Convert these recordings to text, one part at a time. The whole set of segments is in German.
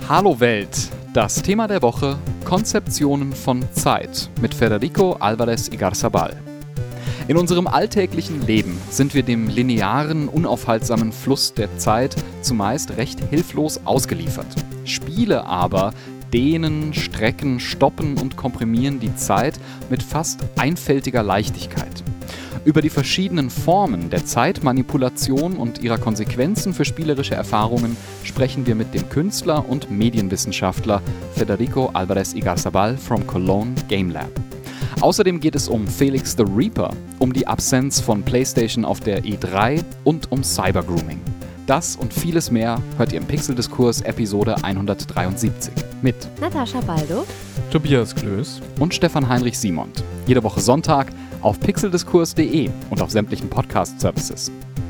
Hallo Welt, das Thema der Woche: Konzeptionen von Zeit mit Federico Álvarez Igarzábal. In unserem alltäglichen Leben sind wir dem linearen, unaufhaltsamen Fluss der Zeit zumeist recht hilflos ausgeliefert. Spiele aber dehnen, strecken, stoppen und komprimieren die Zeit mit fast einfältiger Leichtigkeit. Über die verschiedenen Formen der Zeitmanipulation und ihrer Konsequenzen für spielerische Erfahrungen sprechen wir mit dem Künstler und Medienwissenschaftler Federico Álvarez Igarzábal from Cologne Game Lab. Außerdem geht es um Felix the Reaper, um die Absenz von PlayStation auf der E3 und um Cybergrooming. Das und vieles mehr hört ihr im Pixeldiskurs Episode 173 mit Natascha Baldo, Tobias Klöß und Stefan Heinrich Simond. Jede Woche Sonntag auf pixeldiskurs.de und auf sämtlichen Podcast-Services.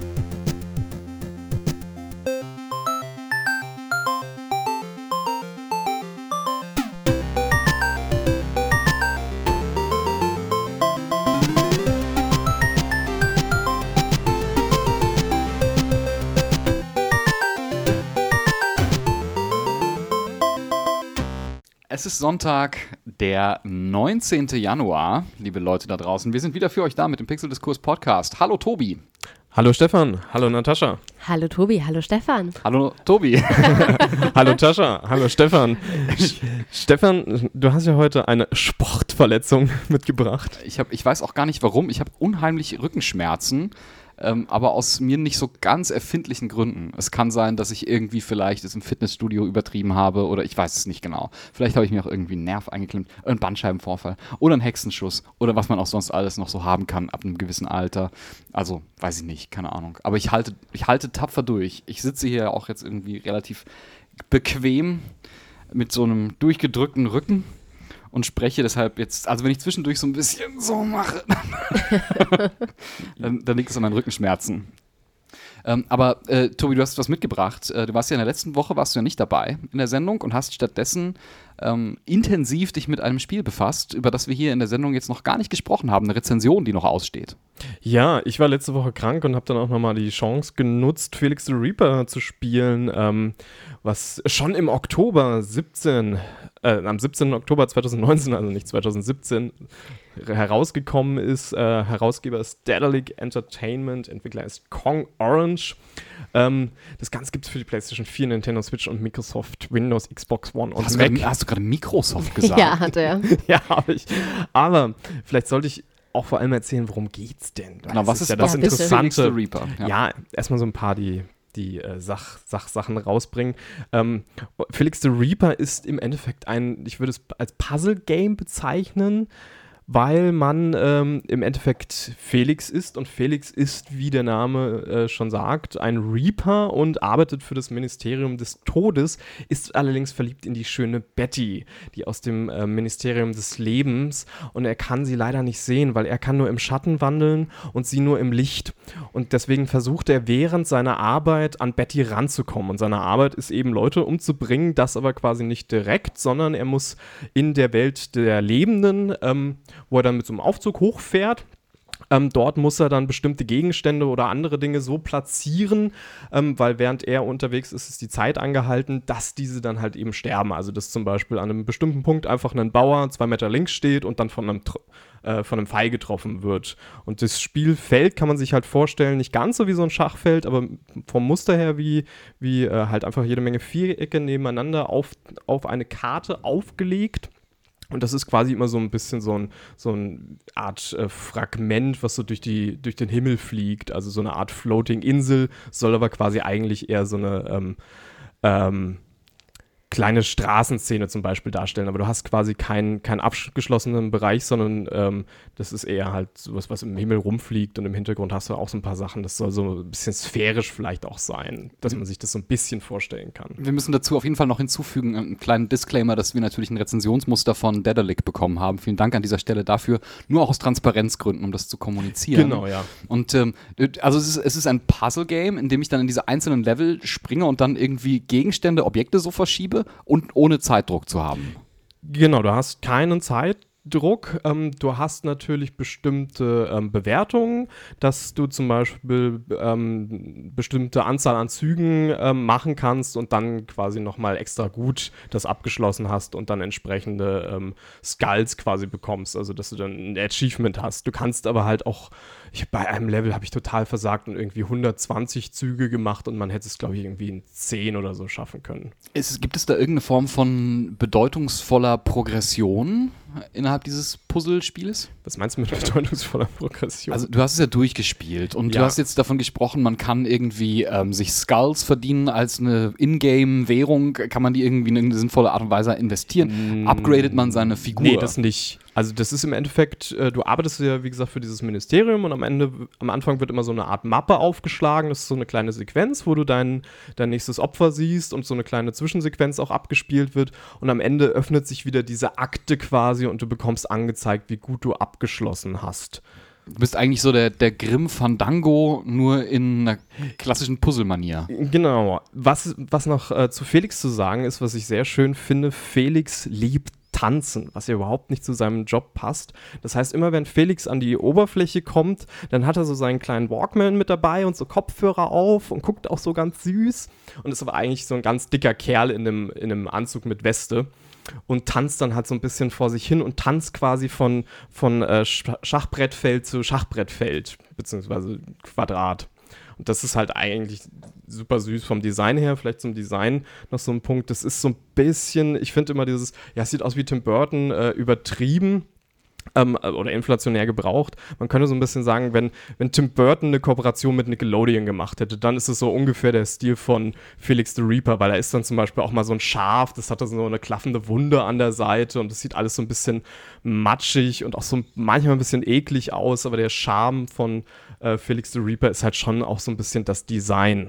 Es ist Sonntag, der 19. Januar, liebe Leute da draußen. Wir sind wieder für euch da mit dem Pixeldiskurs Podcast. Hallo Tobi. Hallo Stefan, hallo Natascha. Hallo Tobi, hallo Stefan. Hallo Tobi. Hallo Tascha, hallo Stefan. Stefan, du hast ja heute eine Sportverletzung mitgebracht. Ich weiß auch gar nicht warum. Ich habe unheimlich Rückenschmerzen. Aber aus mir nicht so ganz erfindlichen Gründen. Es kann sein, dass ich irgendwie vielleicht es im Fitnessstudio übertrieben habe oder ich weiß es nicht genau. Vielleicht habe ich mir auch irgendwie einen Nerv eingeklemmt, einen Bandscheibenvorfall oder einen Hexenschuss oder was man auch sonst alles noch so haben kann ab einem gewissen Alter. Also, weiß ich nicht, keine Ahnung. Aber ich halte tapfer durch. Ich sitze hier auch jetzt irgendwie relativ bequem mit so einem durchgedrückten Rücken und spreche deshalb jetzt, also wenn ich zwischendurch so ein bisschen so mache, dann liegt es an meinen Rückenschmerzen. Aber Tobi, du hast was mitgebracht. Du warst ja in der letzten Woche, warst du ja nicht dabei in der Sendung und hast stattdessen intensiv dich mit einem Spiel befasst, über das wir hier in der Sendung jetzt noch gar nicht gesprochen haben, eine Rezension, die noch aussteht. Ja, ich war letzte Woche krank und habe dann auch nochmal die Chance genutzt, Felix the Reaper zu spielen, was schon im Oktober am 17. Oktober 2019, also nicht 2017, herausgekommen ist. Herausgeber ist Daedalic Entertainment, Entwickler ist Kong Orange. Das Ganze gibt es für die PlayStation 4, Nintendo Switch und Microsoft Windows, Xbox One und Mac. Hast du gerade Microsoft gesagt? Ja, hat er. Ja, habe ich. Aber vielleicht sollte ich auch vor allem erzählen, worum geht's denn? Genau, was ist ja das ja, Interessante? Felix the Reaper. Ja, erstmal so ein paar die Sachsachen rausbringen. Felix the Reaper ist im Endeffekt ich würde es als Puzzle-Game bezeichnen, weil man im Endeffekt Felix ist und Felix ist, wie der Name schon sagt, ein Reaper und arbeitet für das Ministerium des Todes, ist allerdings verliebt in die schöne Betty, die aus dem Ministerium des Lebens, und er kann sie leider nicht sehen, weil er kann nur im Schatten wandeln und sie nur im Licht, und deswegen versucht er während seiner Arbeit an Betty ranzukommen, und seine Arbeit ist eben Leute umzubringen, das aber quasi nicht direkt, sondern er muss in der Welt der Lebenden, wo er dann mit so einem Aufzug hochfährt. Dort muss er dann bestimmte Gegenstände oder andere Dinge so platzieren, weil während er unterwegs ist, ist die Zeit angehalten, dass diese dann halt eben sterben. Also dass zum Beispiel an einem bestimmten Punkt einfach ein Bauer 2 Meter links steht und dann von einem Pfeil getroffen wird. Und das Spielfeld kann man sich halt vorstellen, nicht ganz so wie so ein Schachfeld, aber vom Muster her wie halt einfach jede Menge Vierecke nebeneinander auf eine Karte aufgelegt. Und das ist quasi immer so ein bisschen so eine Art Fragment, was so durch den Himmel fliegt. Also so eine Art Floating-Insel, soll aber quasi eigentlich eher so eine kleine Straßenszene zum Beispiel darstellen. Aber du hast quasi keinen abgeschlossenen Bereich, sondern das ist eher halt sowas, was im Himmel rumfliegt, und im Hintergrund hast du auch so ein paar Sachen. Das soll so ein bisschen sphärisch vielleicht auch sein, dass man sich das so ein bisschen vorstellen kann. Wir müssen dazu auf jeden Fall noch hinzufügen, einen kleinen Disclaimer, dass wir natürlich ein Rezensionsmuster von Daedalic bekommen haben. Vielen Dank an dieser Stelle dafür, nur auch aus Transparenzgründen, um das zu kommunizieren. Genau, ja. Und also es ist ein Puzzle-Game, in dem ich dann in diese einzelnen Level springe und dann irgendwie Gegenstände, Objekte so verschiebe und ohne Zeitdruck zu haben. Genau, du hast keinen Zeitdruck Zeitdruck. Du hast natürlich bestimmte Bewertungen, dass du zum Beispiel bestimmte Anzahl an Zügen machen kannst und dann quasi nochmal extra gut das abgeschlossen hast und dann entsprechende Skulls quasi bekommst, also dass du dann ein Achievement hast. Du kannst aber halt auch, bei einem Level habe ich total versagt und irgendwie 120 Züge gemacht und man hätte es, glaube ich, irgendwie in 10 oder so schaffen können. Gibt es da irgendeine Form von bedeutungsvoller Progression innerhalb dieses Puzzlespieles? Was meinst du mit bedeutungsvoller Progression? Also du hast es ja durchgespielt und du hast jetzt davon gesprochen, man kann irgendwie sich Skulls verdienen als eine Ingame-Währung, kann man die irgendwie in eine sinnvolle Art und Weise investieren? Upgradet man seine Figur? Nee, das nicht. Also das ist im Endeffekt, du arbeitest ja, wie gesagt, für dieses Ministerium und am Anfang wird immer so eine Art Mappe aufgeschlagen. Das ist so eine kleine Sequenz, wo du dein nächstes Opfer siehst und so eine kleine Zwischensequenz auch abgespielt wird. Und am Ende öffnet sich wieder diese Akte quasi und du bekommst angezeigt, wie gut du abgeschlossen hast. Du bist eigentlich so der Grim Fandango, nur in einer klassischen Puzzle-Manier. Genau. Was noch zu Felix zu sagen ist, was ich sehr schön finde, Felix liebt Tanzen, was ja überhaupt nicht zu seinem Job passt. Das heißt, immer wenn Felix an die Oberfläche kommt, dann hat er so seinen kleinen Walkman mit dabei und so Kopfhörer auf und guckt auch so ganz süß und ist aber eigentlich so ein ganz dicker Kerl in einem Anzug mit Weste und tanzt dann halt so ein bisschen vor sich hin und tanzt quasi von Schachbrettfeld zu Schachbrettfeld, beziehungsweise Quadrat. Und das ist halt eigentlich super süß vom Design her. Vielleicht zum Design noch so ein Punkt. Das ist so ein bisschen, ich finde immer dieses, ja, es sieht aus wie Tim Burton, übertrieben oder inflationär gebraucht. Man könnte so ein bisschen sagen, wenn Tim Burton eine Kooperation mit Nickelodeon gemacht hätte, dann ist es so ungefähr der Stil von Felix the Reaper, weil da ist dann zum Beispiel auch mal so ein Schaf, das hat da so eine klaffende Wunde an der Seite und das sieht alles so ein bisschen matschig und auch so manchmal ein bisschen eklig aus, aber der Charme von Felix the Reaper ist halt schon auch so ein bisschen das Design.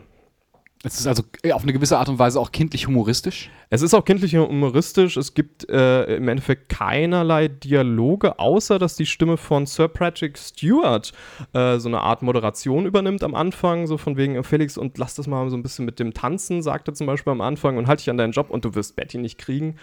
Es ist also auf eine gewisse Art und Weise auch kindlich humoristisch? Es ist auch kindlich humoristisch. Es gibt im Endeffekt keinerlei Dialoge, außer dass die Stimme von Sir Patrick Stewart so eine Art Moderation übernimmt am Anfang, so von wegen Felix und lass das mal so ein bisschen mit dem Tanzen, sagt er zum Beispiel am Anfang und halt dich an deinen Job und du wirst Betty nicht kriegen.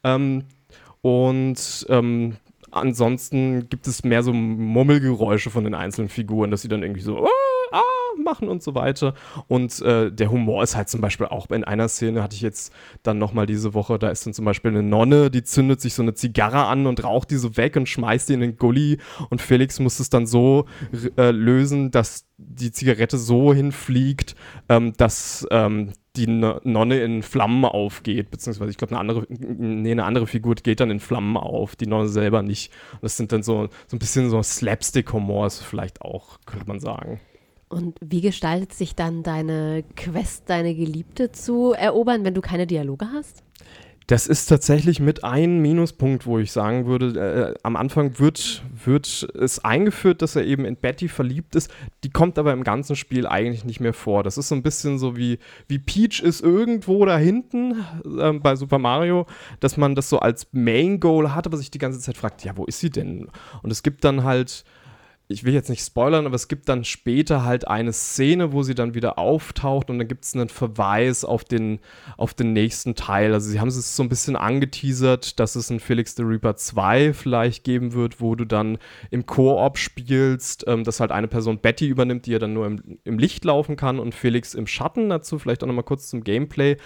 Ansonsten gibt es mehr so Murmelgeräusche von den einzelnen Figuren, dass sie dann irgendwie so machen und so weiter. Und der Humor ist halt zum Beispiel auch in einer Szene, hatte ich jetzt dann nochmal diese Woche, da ist dann zum Beispiel eine Nonne, die zündet sich so eine Zigarre an und raucht die so weg und schmeißt die in den Gully und Felix muss es dann so lösen, dass die Zigarette so hinfliegt, dass die Nonne in Flammen aufgeht, beziehungsweise ich glaube eine andere Figur geht dann in Flammen auf, die Nonne selber nicht. Und das sind dann so ein bisschen so Slapstick-Humor ist vielleicht auch, könnte man sagen. Und wie gestaltet sich dann deine Quest, deine Geliebte zu erobern, wenn du keine Dialoge hast? Das ist tatsächlich mit einem Minuspunkt, wo ich sagen würde, am Anfang wird es eingeführt, dass er eben in Betty verliebt ist. Die kommt aber im ganzen Spiel eigentlich nicht mehr vor. Das ist so ein bisschen so wie Peach ist irgendwo da hinten bei Super Mario, dass man das so als Main Goal hat, aber sich die ganze Zeit fragt, ja, wo ist sie denn? Und es gibt dann halt, ich will jetzt nicht spoilern, aber es gibt dann später halt eine Szene, wo sie dann wieder auftaucht und dann gibt es einen Verweis auf den nächsten Teil. Also sie haben es so ein bisschen angeteasert, dass es ein Felix the Reaper 2 vielleicht geben wird, wo du dann im Koop spielst, dass halt eine Person Betty übernimmt, die ja dann nur im Licht laufen kann und Felix im Schatten. Dazu vielleicht auch nochmal kurz zum Gameplay.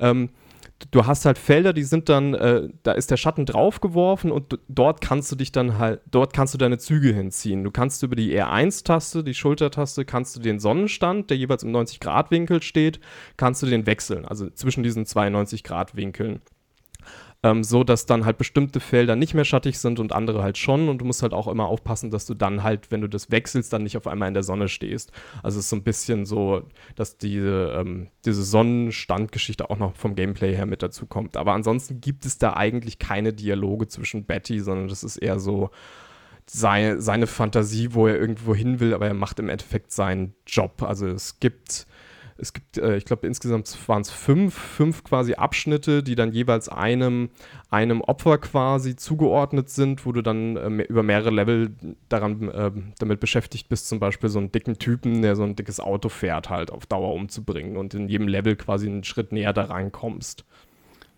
Du hast halt Felder, die sind dann, da ist der Schatten draufgeworfen und dort kannst du deine Züge hinziehen. Du kannst über die R1-Taste, die Schultertaste, kannst du den Sonnenstand, der jeweils im 90-Grad-Winkel steht, kannst du den wechseln, also zwischen diesen 92-Grad-Winkeln. So dass dann halt bestimmte Felder nicht mehr schattig sind und andere halt schon und du musst halt auch immer aufpassen, dass du dann halt, wenn du das wechselst, dann nicht auf einmal in der Sonne stehst. Also es ist so ein bisschen so, dass diese Sonnenstandgeschichte auch noch vom Gameplay her mit dazu kommt. Aber ansonsten gibt es da eigentlich keine Dialoge zwischen Betty, sondern das ist eher so seine Fantasie, wo er irgendwo hin will, aber er macht im Endeffekt seinen Job. Also es gibt, ich glaube, insgesamt waren es fünf quasi Abschnitte, die dann jeweils einem Opfer quasi zugeordnet sind, wo du dann über mehrere Level damit beschäftigt bist, zum Beispiel so einen dicken Typen, der so ein dickes Auto fährt, halt auf Dauer umzubringen und in jedem Level quasi einen Schritt näher da reinkommst.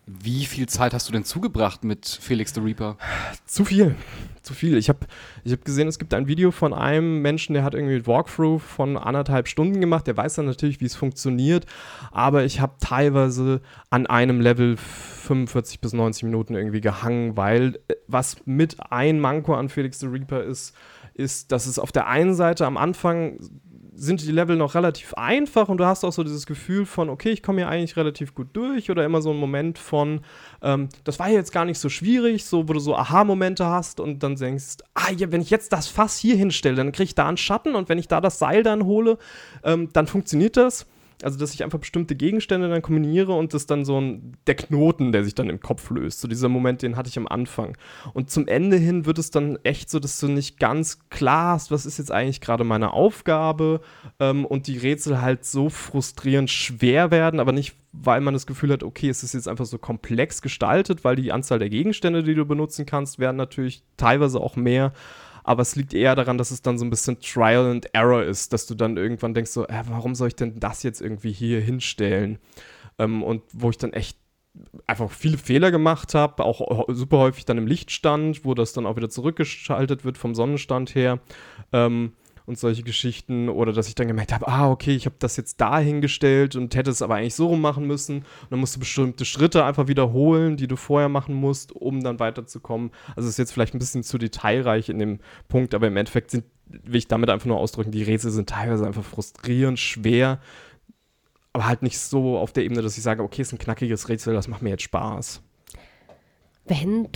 Wie viel Zeit hast du denn zugebracht mit Felix the Reaper? Zu viel. Ich hab gesehen, es gibt ein Video von einem Menschen, der hat irgendwie ein Walkthrough von 1,5 Stunden gemacht. Der weiß dann natürlich, wie es funktioniert. Aber ich habe teilweise an einem Level 45 bis 90 Minuten irgendwie gehangen, weil was mit ein Manko an Felix the Reaper ist, dass es auf der einen Seite am Anfang sind die Level noch relativ einfach und du hast auch so dieses Gefühl von, okay, ich komme hier eigentlich relativ gut durch, oder immer so ein Moment von, das war jetzt gar nicht so schwierig, so, wo du so Aha-Momente hast und dann denkst, ja, wenn ich jetzt das Fass hier hinstelle, dann kriege ich da einen Schatten, und wenn ich da das Seil dann hole, dann funktioniert das. Also, dass ich einfach bestimmte Gegenstände dann kombiniere und das dann der Knoten, der sich dann im Kopf löst. So dieser Moment, den hatte ich am Anfang. Und zum Ende hin wird es dann echt so, dass du nicht ganz klar hast, was ist jetzt eigentlich gerade meine Aufgabe, und die Rätsel halt so frustrierend schwer werden, aber nicht, weil man das Gefühl hat, okay, es ist jetzt einfach so komplex gestaltet, weil die Anzahl der Gegenstände, die du benutzen kannst, werden natürlich teilweise auch mehr. Aber es liegt eher daran, dass es dann so ein bisschen Trial and Error ist, dass du dann irgendwann denkst so, warum soll ich denn das jetzt irgendwie hier hinstellen? Und wo ich dann echt einfach viele Fehler gemacht habe, auch super häufig dann im Lichtstand, wo das dann auch wieder zurückgeschaltet wird vom Sonnenstand her. Und solche Geschichten, oder dass ich dann gemerkt habe, okay, ich habe das jetzt da hingestellt und hätte es aber eigentlich so rum machen müssen, und dann musst du bestimmte Schritte einfach wiederholen, die du vorher machen musst, um dann weiterzukommen. Also es ist jetzt vielleicht ein bisschen zu detailreich in dem Punkt, aber im Endeffekt will ich damit einfach nur ausdrücken, die Rätsel sind teilweise einfach frustrierend, schwer, aber halt nicht so auf der Ebene, dass ich sage, okay, es ist ein knackiges Rätsel, das macht mir jetzt Spaß. Wenn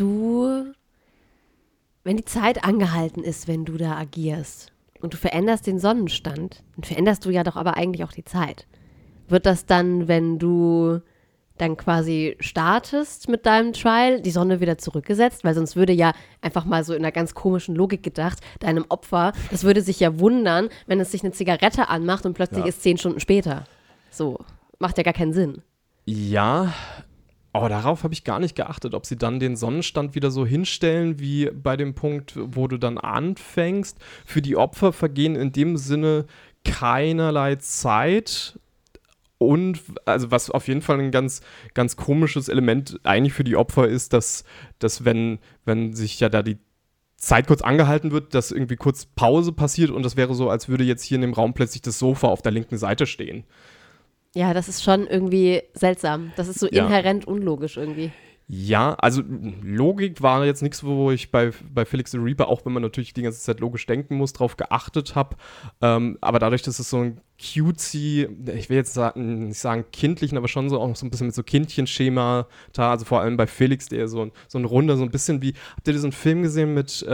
die Zeit angehalten ist, wenn du da agierst, und du veränderst den Sonnenstand, dann veränderst du ja doch aber eigentlich auch die Zeit. Wird das dann, wenn du dann quasi startest mit deinem Trial, die Sonne wieder zurückgesetzt? Weil sonst würde ja einfach mal so in einer ganz komischen Logik gedacht, deinem Opfer, das würde sich ja wundern, wenn es sich eine Zigarette anmacht und plötzlich ist 10 Stunden später. So, macht ja gar keinen Sinn. Ja, aber darauf habe ich gar nicht geachtet, ob sie dann den Sonnenstand wieder so hinstellen, wie bei dem Punkt, wo du dann anfängst. Für die Opfer vergehen in dem Sinne keinerlei Zeit. Und, also was auf jeden Fall ein ganz, ganz komisches Element eigentlich für die Opfer ist, dass wenn sich ja da die Zeit kurz angehalten wird, dass irgendwie kurz Pause passiert, und das wäre so, als würde jetzt hier in dem Raum plötzlich das Sofa auf der linken Seite stehen. Ja, das ist schon irgendwie seltsam. Das ist so inhärent unlogisch irgendwie. Ja, also Logik war jetzt nichts, wo ich bei Felix the Reaper, auch wenn man natürlich die ganze Zeit logisch denken muss, drauf geachtet habe. Aber dadurch, dass es so ein cutesy, ich will jetzt nicht sagen kindlichen, aber schon so auch so ein bisschen mit so Kindchenschema da, also vor allem bei Felix, der so ein runder, so ein bisschen wie, habt ihr diesen Film gesehen mit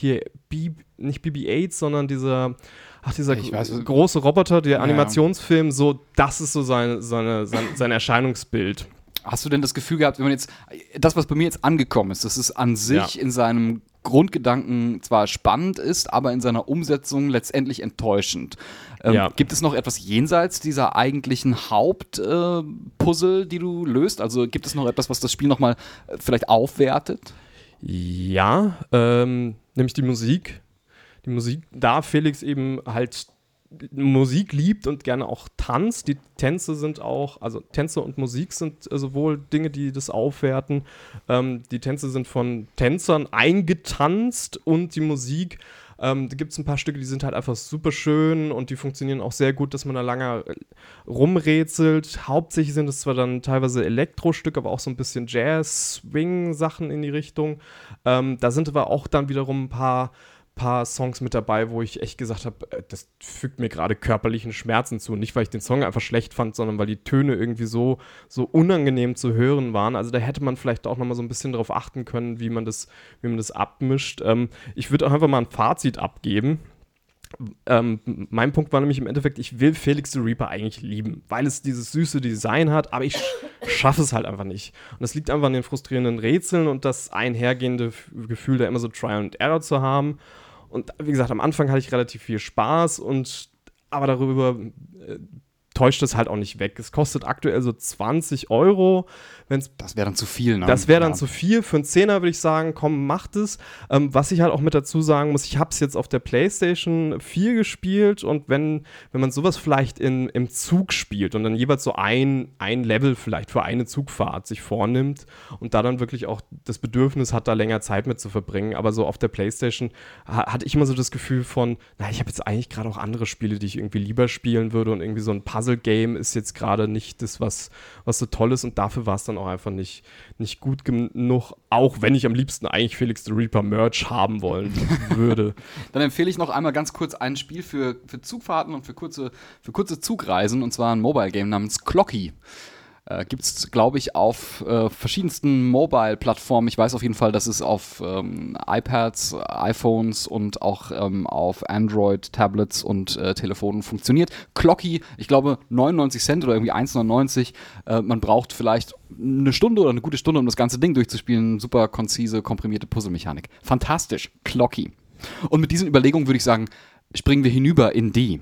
nicht BB-8, sondern dieser große Roboter, der Animationsfilm, so, das ist so sein Erscheinungsbild. Hast du denn das Gefühl gehabt, wenn man jetzt, das, was bei mir jetzt angekommen ist, dass es an sich in seinem Grundgedanken zwar spannend ist, aber in seiner Umsetzung letztendlich enttäuschend. Gibt es noch etwas jenseits dieser eigentlichen Hauptpuzzle, die du löst? Also gibt es noch etwas, was das Spiel nochmal vielleicht aufwertet? Ja, nämlich die Musik. Die Musik, da Felix eben halt Musik liebt und gerne auch tanzt. Die Tänze sind auch, also Tänze und Musik sind sowohl Dinge, die das aufwerten. Die Tänze sind von Tänzern eingetanzt, und die Musik, da gibt es ein paar Stücke, die sind halt einfach super schön und die funktionieren auch sehr gut, dass man da lange rumrätselt. Hauptsächlich sind es zwar dann teilweise Elektrostücke, aber auch so ein bisschen Jazz, Swing-Sachen in die Richtung. Da sind aber auch dann wiederum ein paar Songs mit dabei, wo ich echt gesagt habe, das fügt mir gerade körperlichen Schmerzen zu. Nicht, weil ich den Song einfach schlecht fand, sondern weil die Töne irgendwie so unangenehm zu hören waren. Also da hätte man vielleicht auch nochmal so ein bisschen drauf achten können, wie man das abmischt. Ich würde auch einfach mal ein Fazit abgeben. Mein Punkt war nämlich im Endeffekt, ich will Felix the Reaper eigentlich lieben, weil es dieses süße Design hat, aber ich schaffe es halt einfach nicht. Und das liegt einfach an den frustrierenden Rätseln und das einhergehende Gefühl, da immer so Trial and Error zu haben. Und wie gesagt, am Anfang hatte ich relativ viel Spaß, aber darüber täuscht das halt auch nicht weg. Es kostet aktuell so 20 €. Das wäre dann zu viel, ne? Das wäre dann zu viel. Für einen Zehner würde ich sagen, komm, macht es. Was ich halt auch mit dazu sagen muss, ich habe es jetzt auf der PlayStation 4 gespielt und wenn man sowas vielleicht im Zug spielt und dann jeweils so ein Level vielleicht für eine Zugfahrt sich vornimmt und da dann wirklich auch das Bedürfnis hat, da länger Zeit mit zu verbringen, aber so auf der PlayStation hatte ich immer so das Gefühl von, ich habe jetzt eigentlich gerade auch andere Spiele, die ich irgendwie lieber spielen würde und irgendwie so ein Puzzle-Game ist jetzt gerade nicht das, was so toll ist und dafür war es dann auch einfach nicht gut genug, auch wenn ich am liebsten eigentlich Felix the Reaper Merch haben wollen würde. Dann empfehle ich noch einmal ganz kurz ein Spiel für Zugfahrten und für kurze Zugreisen, und zwar ein Mobile-Game namens Clocky. Gibt es, glaube ich, auf verschiedensten Mobile-Plattformen. Ich weiß auf jeden Fall, dass es auf iPads, iPhones und auch auf Android-Tablets und Telefonen funktioniert. Clocky, ich glaube 99 Cent oder irgendwie 1,99. Man braucht vielleicht eine Stunde oder eine gute Stunde, um das ganze Ding durchzuspielen. Super konzise, komprimierte Puzzle-Mechanik. Fantastisch. Clocky. Und mit diesen Überlegungen würde ich sagen, springen wir hinüber in die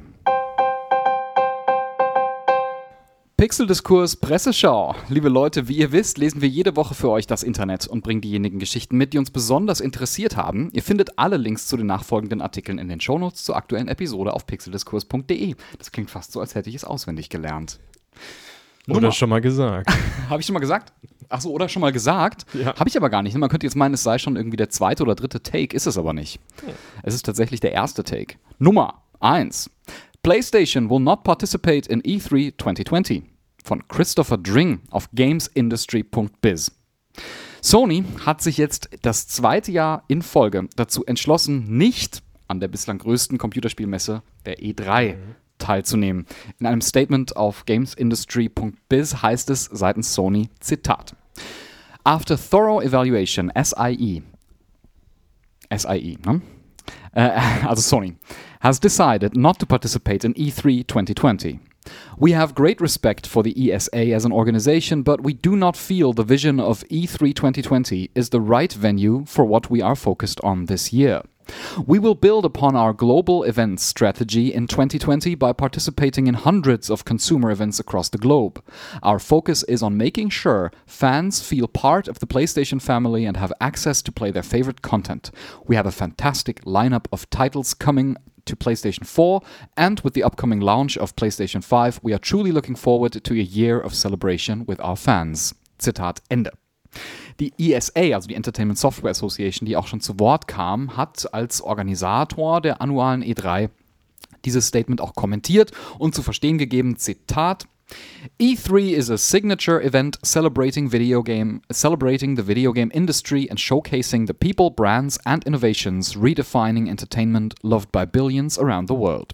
Pixeldiskurs Presseschau. Liebe Leute, wie ihr wisst, lesen wir jede Woche für euch das Internet und bringen diejenigen Geschichten mit, die uns besonders interessiert haben. Ihr findet alle Links zu den nachfolgenden Artikeln in den Shownotes zur aktuellen Episode auf pixeldiskurs.de. Das klingt fast so, als hätte ich es auswendig gelernt. Oder schon mal gesagt. Habe ich schon mal gesagt? Achso, oder schon mal gesagt? Ja. Habe ich aber gar nicht. Man könnte jetzt meinen, es sei schon irgendwie der zweite oder dritte Take, ist es aber nicht. Es ist tatsächlich der erste Take. Nummer 1. PlayStation will not participate in E3 2020 von Christopher Dring auf gamesindustry.biz. Sony hat sich jetzt das zweite Jahr in Folge dazu entschlossen, nicht an der bislang größten Computerspielmesse der E3 teilzunehmen. In einem Statement auf gamesindustry.biz heißt es seitens Sony, Zitat: After thorough evaluation, SIE, ne? Also Sony, has decided not to participate in E3 2020. We have great respect for the ESA as an organization, but we do not feel the vision of E3 2020 is the right venue for what we are focused on this year. We will build upon our global events strategy in 2020 by participating in hundreds of consumer events across the globe. Our focus is on making sure fans feel part of the PlayStation family and have access to play their favorite content. We have a fantastic lineup of titles coming to PlayStation 4, and with the upcoming launch of PlayStation 5, we are truly looking forward to a year of celebration with our fans. Zitat Ende. Die ESA, also die Entertainment Software Association, die auch schon zu Wort kam, hat als Organisator der annualen E3 dieses Statement auch kommentiert und zu verstehen gegeben, Zitat: E3 is a signature event celebrating the video game industry and showcasing the people, brands and innovations redefining entertainment loved by billions around the world.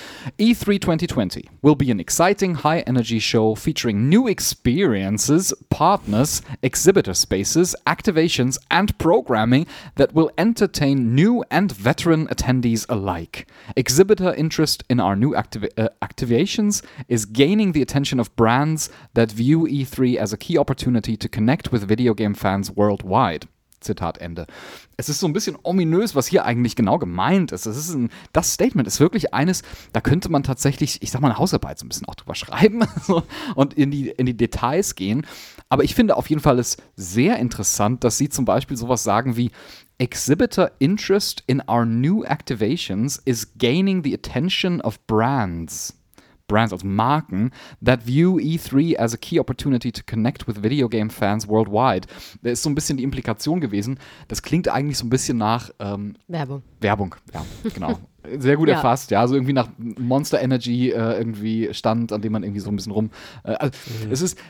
E3 2020 will be an exciting high-energy show featuring new experiences, partners, exhibitor spaces, activations and programming that will entertain new and veteran attendees alike. Exhibitor interest in our new activations is gaining the attention of brands that view E3 as a key opportunity to connect with video game fans worldwide. Zitat Ende. Es ist so ein bisschen ominös, was hier eigentlich genau gemeint ist. Das Statement ist wirklich eines, da könnte man tatsächlich, ich sag mal, eine Hausarbeit so ein bisschen auch drüber schreiben und in die Details gehen. Aber ich finde auf jeden Fall es sehr interessant, dass sie zum Beispiel sowas sagen wie: Exhibitor interest in our new activations is gaining the attention of brands, also Marken, that view E3 as a key opportunity to connect with video game fans worldwide. Da ist so ein bisschen die Implikation gewesen, das klingt eigentlich so ein bisschen nach Werbung, ja, genau. Sehr gut erfasst, ja, so irgendwie nach Monster Energy irgendwie Stand, an dem man irgendwie so ein bisschen rum. Es ist.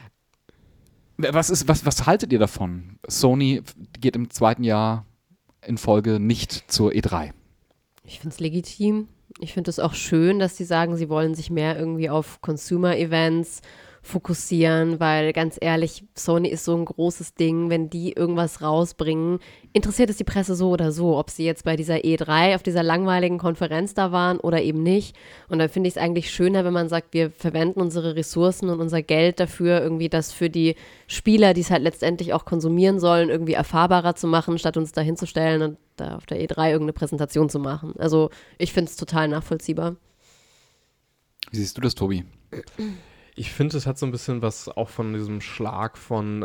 Was haltet ihr davon? Sony geht im zweiten Jahr in Folge nicht zur E3. Ich finde es legitim. Ich finde es auch schön, dass sie sagen, sie wollen sich mehr irgendwie auf Consumer-Events fokussieren, weil ganz ehrlich, Sony ist so ein großes Ding, wenn die irgendwas rausbringen, interessiert es die Presse so oder so, ob sie jetzt bei dieser E3 auf dieser langweiligen Konferenz da waren oder eben nicht. Und da finde ich es eigentlich schöner, wenn man sagt, wir verwenden unsere Ressourcen und unser Geld dafür, irgendwie das für die Spieler, die es halt letztendlich auch konsumieren sollen, irgendwie erfahrbarer zu machen, statt uns da hinzustellen und da auf der E3 irgendeine Präsentation zu machen. Also ich finde es total nachvollziehbar. Wie siehst du das, Tobi? Ich finde, es hat so ein bisschen was auch von diesem Schlag von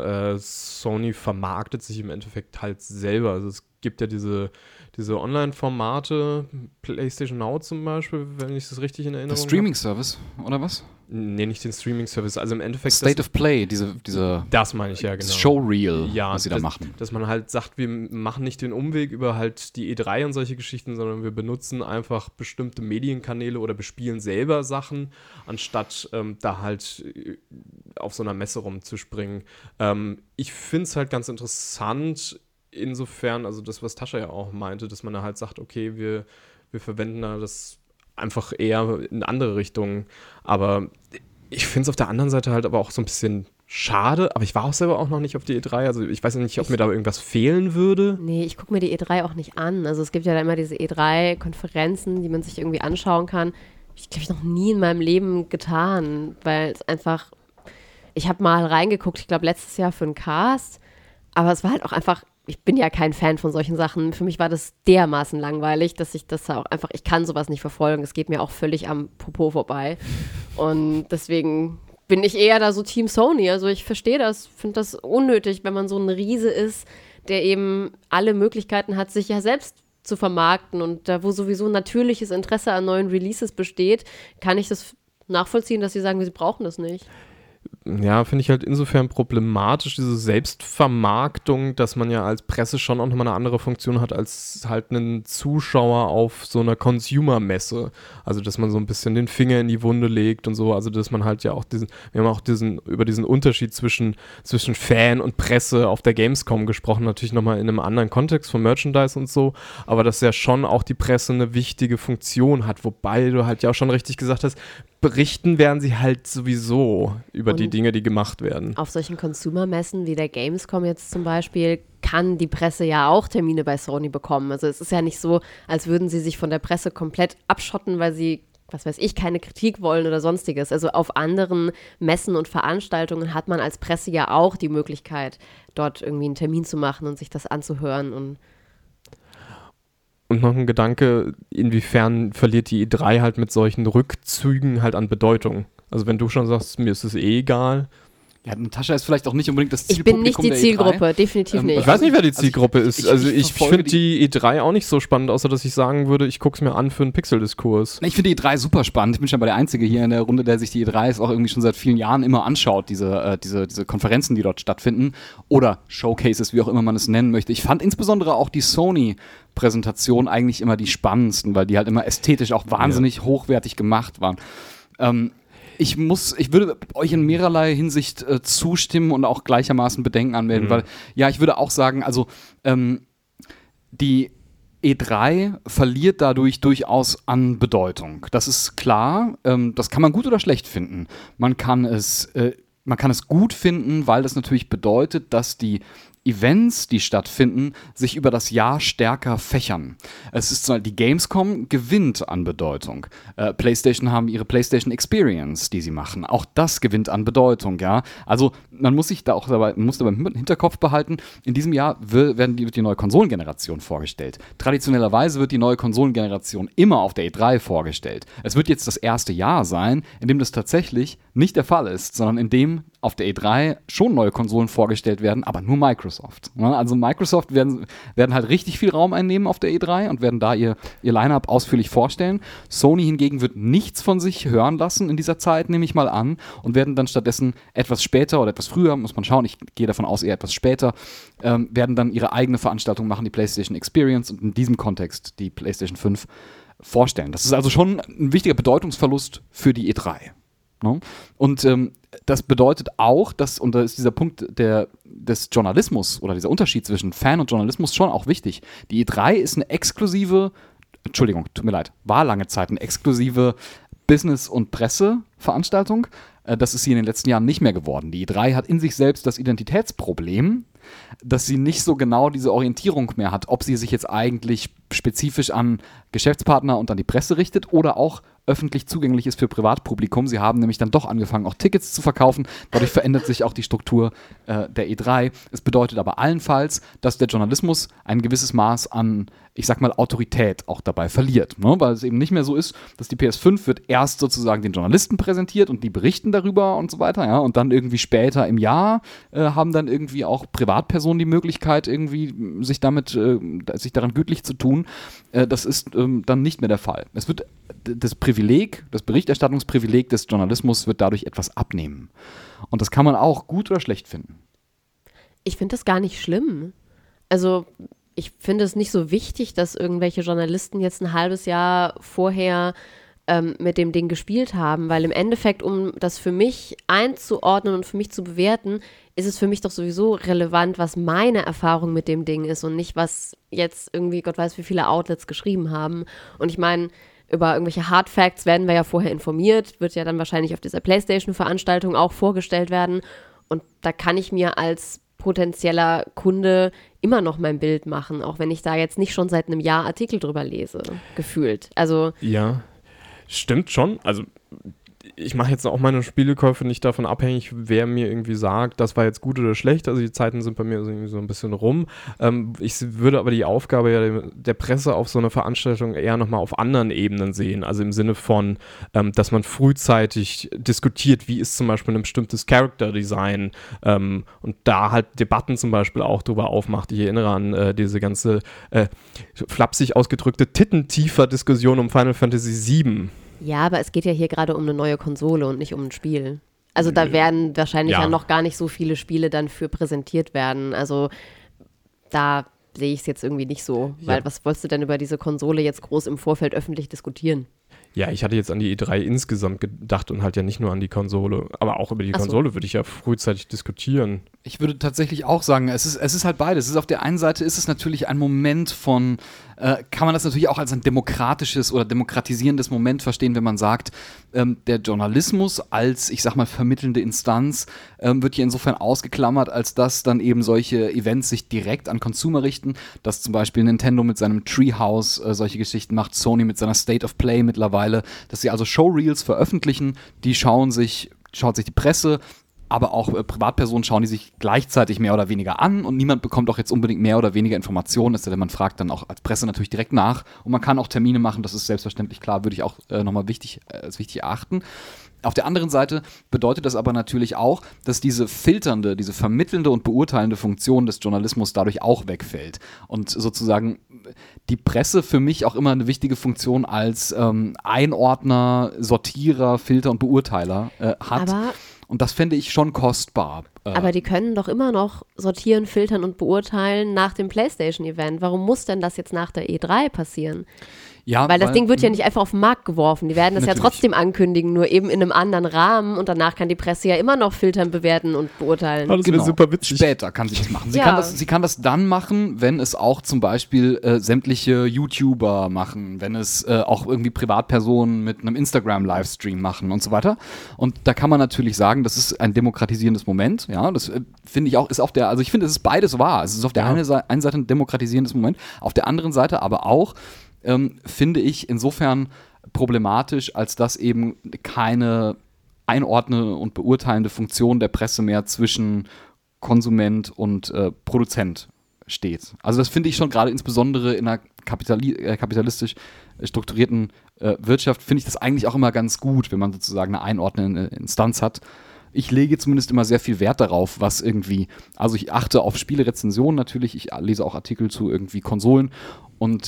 Sony vermarktet sich im Endeffekt halt selber. Also es gibt ja diese Online-Formate, PlayStation Now zum Beispiel, wenn ich das richtig in Erinnerung Der habe. Streaming-Service, oder was? Nee, nicht den Streaming-Service. Also im Endeffekt State of Play, diese das meine ich, ja, genau. Showreel, Ja, was sie da machen. dass man halt sagt, wir machen nicht den Umweg über halt die E3 und solche Geschichten, sondern wir benutzen einfach bestimmte Medienkanäle oder bespielen selber Sachen, anstatt da halt auf so einer Messe rumzuspringen. Ich finde es halt ganz interessant, insofern, also das, was Tascha ja auch meinte, dass man da halt sagt, okay, wir verwenden da das einfach eher in andere Richtungen. Aber ich finde es auf der anderen Seite halt aber auch so ein bisschen schade. Aber ich war auch selber auch noch nicht auf die E3. Also ich weiß ja nicht, ob mir da irgendwas fehlen würde. Nee, ich gucke mir die E3 auch nicht an. Also es gibt ja da immer diese E3-Konferenzen, die man sich irgendwie anschauen kann. Ich glaube, ich noch nie in meinem Leben getan, weil es einfach, ich habe mal reingeguckt, ich glaube letztes Jahr für einen Cast, aber es war halt auch einfach, ich bin ja kein Fan von solchen Sachen. Für mich war das dermaßen langweilig, dass ich das auch einfach, ich kann sowas nicht verfolgen. Es geht mir auch völlig am Popo vorbei. Und deswegen bin ich eher da so Team Sony. Also ich verstehe das, finde das unnötig, wenn man so ein Riese ist, der eben alle Möglichkeiten hat, sich ja selbst zu vermarkten. Und da, wo sowieso natürliches Interesse an neuen Releases besteht, kann ich das nachvollziehen, dass sie sagen, sie brauchen das nicht. Ja, finde ich halt insofern problematisch, diese Selbstvermarktung, dass man ja als Presse schon auch nochmal eine andere Funktion hat als halt einen Zuschauer auf so einer Consumer-Messe. Also, dass man so ein bisschen den Finger in die Wunde legt und so. Also, dass man halt ja auch wir haben auch über diesen Unterschied zwischen Fan und Presse auf der Gamescom gesprochen, natürlich nochmal in einem anderen Kontext von Merchandise und so. Aber dass ja schon auch die Presse eine wichtige Funktion hat, wobei du halt ja auch schon richtig gesagt hast, berichten werden sie halt sowieso über die Dinge, die gemacht werden. Auf solchen Consumer-Messen wie der Gamescom jetzt zum Beispiel kann die Presse ja auch Termine bei Sony bekommen. Also es ist ja nicht so, als würden sie sich von der Presse komplett abschotten, weil sie, was weiß ich, keine Kritik wollen oder sonstiges. Also auf anderen Messen und Veranstaltungen hat man als Presse ja auch die Möglichkeit, dort irgendwie einen Termin zu machen und sich das anzuhören. Und noch ein Gedanke, inwiefern verliert die E3 halt mit solchen Rückzügen halt an Bedeutung? Also wenn du schon sagst, mir ist es eh egal. Ja, Natascha ist vielleicht auch nicht unbedingt das ich bin nicht Zielpublikum die der Zielgruppe, E3. definitiv nicht. Ich weiß nicht, wer die Zielgruppe ist. Also ich verfolge finde die E3 auch nicht so spannend, außer dass ich sagen würde, ich gucke es mir an für einen Pixel-Diskurs. Ich finde die E3 super spannend. Ich bin schon mal der Einzige hier in der Runde, der sich die E3 auch irgendwie schon seit vielen Jahren immer anschaut, diese Konferenzen, die dort stattfinden. Oder Showcases, wie auch immer man es nennen möchte. Ich fand insbesondere auch die Sony-Präsentation eigentlich immer die spannendsten, weil die halt immer ästhetisch auch wahnsinnig hochwertig gemacht waren. Ich würde euch in mehrerlei Hinsicht zustimmen und auch gleichermaßen Bedenken anmelden, weil, ja, ich würde auch sagen, also die E3 verliert dadurch durchaus an Bedeutung. Das ist klar, das kann man gut oder schlecht finden. Man kann es gut finden, weil das natürlich bedeutet, dass die Events, die stattfinden, sich über das Jahr stärker fächern. Es ist die Gamescom gewinnt an Bedeutung. PlayStation haben ihre PlayStation Experience, die sie machen. Auch das gewinnt an Bedeutung, ja. Also man muss dabei im Hinterkopf behalten, in diesem Jahr wird die neue Konsolengeneration vorgestellt. Traditionellerweise wird die neue Konsolengeneration immer auf der E3 vorgestellt. Es wird jetzt das erste Jahr sein, in dem das tatsächlich nicht der Fall ist, sondern in dem auf der E3 schon neue Konsolen vorgestellt werden, aber nur Microsoft. Also Microsoft werden halt richtig viel Raum einnehmen auf der E3 und werden da ihr Line-Up ausführlich vorstellen. Sony hingegen wird nichts von sich hören lassen in dieser Zeit, nehme ich mal an, und werden dann stattdessen etwas später oder etwas früher, muss man schauen, ich gehe davon aus, eher etwas später, werden dann ihre eigene Veranstaltung machen, die PlayStation Experience, und in diesem Kontext die PlayStation 5 vorstellen. Das ist also schon ein wichtiger Bedeutungsverlust für die E3. No? Und das bedeutet auch, und da ist dieser Punkt des Journalismus oder dieser Unterschied zwischen Fan und Journalismus schon auch wichtig. Die E3 ist eine war lange Zeit eine exklusive Business- und Presseveranstaltung. Das ist sie in den letzten Jahren nicht mehr geworden. Die E3 hat in sich selbst das Identitätsproblem, dass sie nicht so genau diese Orientierung mehr hat, ob sie sich jetzt eigentlich spezifisch an Geschäftspartner und an die Presse richtet oder auch öffentlich zugänglich ist für Privatpublikum. Sie haben nämlich dann doch angefangen, auch Tickets zu verkaufen. Dadurch verändert sich auch die Struktur der E3. Es bedeutet aber allenfalls, dass der Journalismus ein gewisses Maß an, ich sag mal, Autorität auch dabei verliert. Ne? Weil es eben nicht mehr so ist, dass die PS5 wird erst sozusagen den Journalisten präsentiert und die berichten darüber und so weiter. Ja? Und dann irgendwie später im Jahr haben dann irgendwie auch Privatpersonen die Möglichkeit, irgendwie sich daran gütlich zu tun. Das ist dann nicht mehr der Fall. Es wird das Berichterstattungsprivileg des Journalismus wird dadurch etwas abnehmen. Und das kann man auch gut oder schlecht finden. Ich finde das gar nicht schlimm. Also ich finde es nicht so wichtig, dass irgendwelche Journalisten jetzt ein halbes Jahr vorher mit dem Ding gespielt haben, weil im Endeffekt, um das für mich einzuordnen und für mich zu bewerten, ist es für mich doch sowieso relevant, was meine Erfahrung mit dem Ding ist und nicht, was jetzt irgendwie Gott weiß wie viele Outlets geschrieben haben. Und ich meine, über irgendwelche Hard Facts werden wir ja vorher informiert, wird ja dann wahrscheinlich auf dieser PlayStation-Veranstaltung auch vorgestellt werden. Und da kann ich mir als potenzieller Kunde immer noch mein Bild machen, auch wenn ich da jetzt nicht schon seit einem Jahr Artikel drüber lese, gefühlt. Also ja, stimmt schon. Also ich mache jetzt auch meine Spielekäufe nicht davon abhängig, wer mir irgendwie sagt, das war jetzt gut oder schlecht. Also die Zeiten sind bei mir irgendwie so ein bisschen rum. Ich würde aber die Aufgabe ja der Presse auf so einer Veranstaltung eher nochmal auf anderen Ebenen sehen. Also im Sinne von, dass man frühzeitig diskutiert, wie ist zum Beispiel ein bestimmtes Character-Design und da halt Debatten zum Beispiel auch drüber aufmacht. Ich erinnere an diese ganze flapsig ausgedrückte Tittentiefer-Diskussion um Final Fantasy VII. ja, aber es geht ja hier gerade um eine neue Konsole und nicht um ein Spiel. Also da werden wahrscheinlich ja noch gar nicht so viele Spiele dann für präsentiert werden. Also da sehe ich es jetzt irgendwie nicht so. Weil was wolltest du denn über diese Konsole jetzt groß im Vorfeld öffentlich diskutieren? Ja, ich hatte jetzt an die E3 insgesamt gedacht und halt ja nicht nur an die Konsole. Aber auch über die Konsole würde ich ja frühzeitig diskutieren. Ich würde tatsächlich auch sagen, es ist halt beides. Es ist auf der einen Seite ist es natürlich ein Moment von, kann man das natürlich auch als ein demokratisches oder demokratisierendes Moment verstehen, wenn man sagt, der Journalismus als, ich sag mal, vermittelnde Instanz wird hier insofern ausgeklammert, als dass dann eben solche Events sich direkt an Consumer richten, dass zum Beispiel Nintendo mit seinem Treehouse solche Geschichten macht, Sony mit seiner State of Play mittlerweile, dass sie also Showreels veröffentlichen, die schaut sich die Presse, aber auch Privatpersonen schauen die sich gleichzeitig mehr oder weniger an und niemand bekommt auch jetzt unbedingt mehr oder weniger Informationen, denn man fragt dann auch als Presse natürlich direkt nach und man kann auch Termine machen, das ist selbstverständlich klar, würde ich auch nochmal als wichtig erachten. Auf der anderen Seite bedeutet das aber natürlich auch, dass diese vermittelnde und beurteilende Funktion des Journalismus dadurch auch wegfällt und sozusagen die Presse für mich auch immer eine wichtige Funktion als Einordner, Sortierer, Filter und Beurteiler hat. Und das fände ich schon kostbar. Aber die können doch immer noch sortieren, filtern und beurteilen nach dem PlayStation-Event. Warum muss denn das jetzt nach der E3 passieren? Ja, weil das Ding wird ja nicht einfach auf den Markt geworfen. Die werden das ja trotzdem ankündigen, nur eben in einem anderen Rahmen. Und danach kann die Presse ja immer noch filtern, bewerten und beurteilen. Das wäre super witzig. Später kann sie das machen. Sie kann das dann machen, wenn es auch zum Beispiel sämtliche YouTuber machen, wenn es auch irgendwie Privatpersonen mit einem Instagram-Livestream machen und so weiter. Und da kann man natürlich sagen, das ist ein demokratisierendes Moment. Ja, das finde ich auch, also ich finde, es ist beides wahr. Es ist auf der einen Seite ein demokratisierendes Moment, auf der anderen Seite aber auch finde ich insofern problematisch, als dass eben keine einordnende und beurteilende Funktion der Presse mehr zwischen Konsument und Produzent steht. Also das finde ich schon gerade insbesondere in einer kapitalistisch strukturierten Wirtschaft, finde ich das eigentlich auch immer ganz gut, wenn man sozusagen eine einordnende Instanz hat. Ich lege zumindest immer sehr viel Wert darauf, was irgendwie, also ich achte auf Spielerezensionen natürlich, ich lese auch Artikel zu irgendwie Konsolen und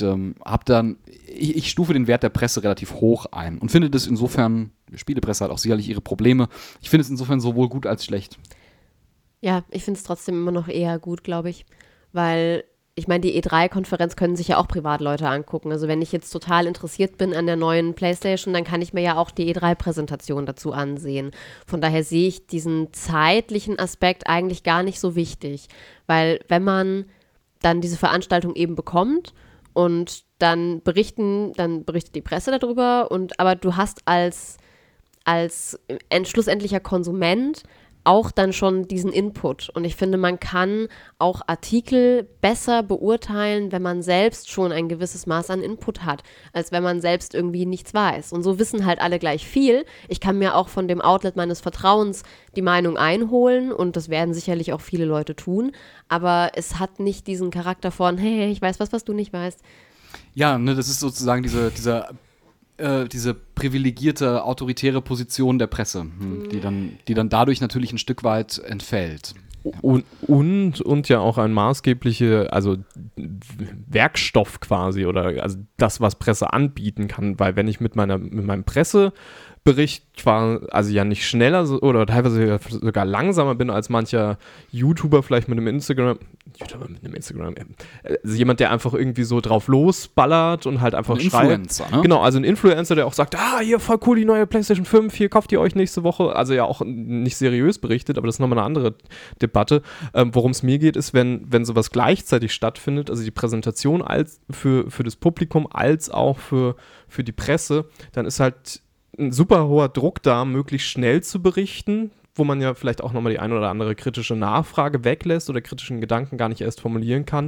ich stufe den Wert der Presse relativ hoch ein und finde das insofern, die Spielepresse hat auch sicherlich ihre Probleme, ich finde es insofern sowohl gut als schlecht. Ja, ich finde es trotzdem immer noch eher gut, glaube ich, weil ich meine, die E3-Konferenz können sich ja auch Privatleute angucken. Also wenn ich jetzt total interessiert bin an der neuen PlayStation, dann kann ich mir ja auch die E3-Präsentation dazu ansehen. Von daher sehe ich diesen zeitlichen Aspekt eigentlich gar nicht so wichtig. Weil wenn man dann diese Veranstaltung eben bekommt und dann berichtet die Presse darüber, aber du hast als schlussendlicher Konsument auch dann schon diesen Input. Und ich finde, man kann auch Artikel besser beurteilen, wenn man selbst schon ein gewisses Maß an Input hat, als wenn man selbst irgendwie nichts weiß. Und so wissen halt alle gleich viel. Ich kann mir auch von dem Outlet meines Vertrauens die Meinung einholen und das werden sicherlich auch viele Leute tun. Aber es hat nicht diesen Charakter von, hey, ich weiß was du nicht weißt. Ja, ne, das ist sozusagen diese privilegierte, autoritäre Position der Presse, die dann dadurch natürlich ein Stück weit entfällt. Und ja auch ein maßgeblicher, also Werkstoff quasi oder also das, was Presse anbieten kann, weil wenn ich mit meinem Pressebericht also ja nicht schneller oder teilweise sogar langsamer bin als mancher YouTuber vielleicht mit einem Instagram, also jemand, der einfach irgendwie so drauf losballert und halt einfach schreibt. Influencer, ne? Genau, also ein Influencer, der auch sagt, hier, voll cool, die neue PlayStation 5, hier kauft ihr euch nächste Woche. Also ja auch nicht seriös berichtet, aber das ist nochmal eine andere Debatte. Worum es mir geht, ist, wenn sowas gleichzeitig stattfindet, also die Präsentation als für das Publikum als auch für die Presse, dann ist halt ein super hoher Druck da, möglichst schnell zu berichten, wo man ja vielleicht auch nochmal die eine oder andere kritische Nachfrage weglässt oder kritischen Gedanken gar nicht erst formulieren kann.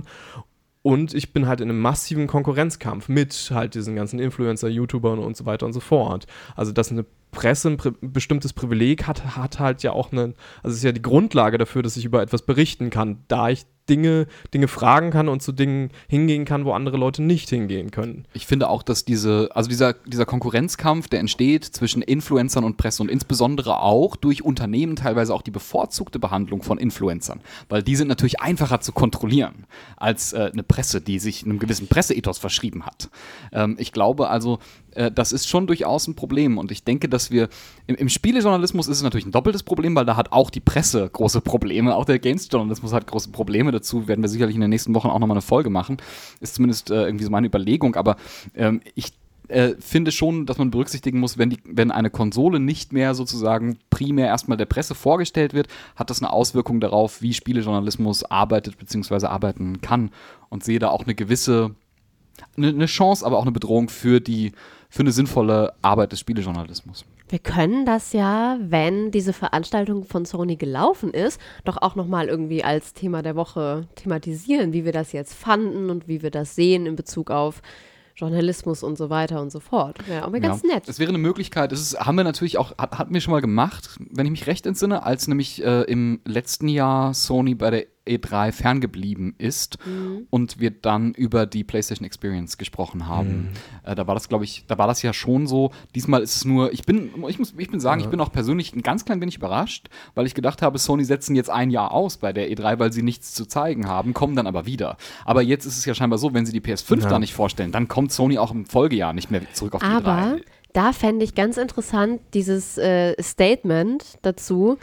Und ich bin halt in einem massiven Konkurrenzkampf mit halt diesen ganzen Influencer, YouTubern und so weiter und so fort. Also, dass eine Presse ein bestimmtes Privileg hat halt ja auch also es ist ja die Grundlage dafür, dass ich über etwas berichten kann, da ich Dinge fragen kann und zu Dingen hingehen kann, wo andere Leute nicht hingehen können. Ich finde auch, dass dieser Konkurrenzkampf, der entsteht zwischen Influencern und Presse und insbesondere auch durch Unternehmen teilweise auch die bevorzugte Behandlung von Influencern, weil die sind natürlich einfacher zu kontrollieren als eine Presse, die sich einem gewissen Presseethos verschrieben hat. Ich glaube also, das ist schon durchaus ein Problem und ich denke, dass wir im Spielejournalismus ist es natürlich ein doppeltes Problem, weil da hat auch die Presse große Probleme, auch der Games-Journalismus hat große Probleme. Dazu werden wir sicherlich in den nächsten Wochen auch nochmal eine Folge machen. Ist zumindest irgendwie so meine Überlegung, aber ich finde schon, dass man berücksichtigen muss, wenn eine Konsole nicht mehr sozusagen primär erstmal der Presse vorgestellt wird, hat das eine Auswirkung darauf, wie Spielejournalismus arbeitet bzw. arbeiten kann und sehe da auch eine gewisse eine Chance, aber auch eine Bedrohung für eine sinnvolle Arbeit des Spielejournalismus. Wir können das ja, wenn diese Veranstaltung von Sony gelaufen ist, doch auch nochmal irgendwie als Thema der Woche thematisieren, wie wir das jetzt fanden und wie wir das sehen in Bezug auf Journalismus und so weiter und so fort. Wäre auch mal ganz nett. Das wäre eine Möglichkeit. Haben wir natürlich auch, hatten wir schon mal gemacht, wenn ich mich recht entsinne, als nämlich im letzten Jahr Sony bei der E3 ferngeblieben ist und wir dann über die PlayStation Experience gesprochen haben. Da war das, glaube ich, ja schon so. Diesmal ist es nur, ich bin sagen, ich bin auch persönlich ein ganz klein wenig überrascht, weil ich gedacht habe, Sony setzen jetzt ein Jahr aus bei der E3, weil sie nichts zu zeigen haben, kommen dann aber wieder. Aber jetzt ist es ja scheinbar so, wenn sie die PS5 da nicht vorstellen, dann kommt Sony auch im Folgejahr nicht mehr zurück auf die E3. Aber da fände ich ganz interessant, dieses Statement dazu,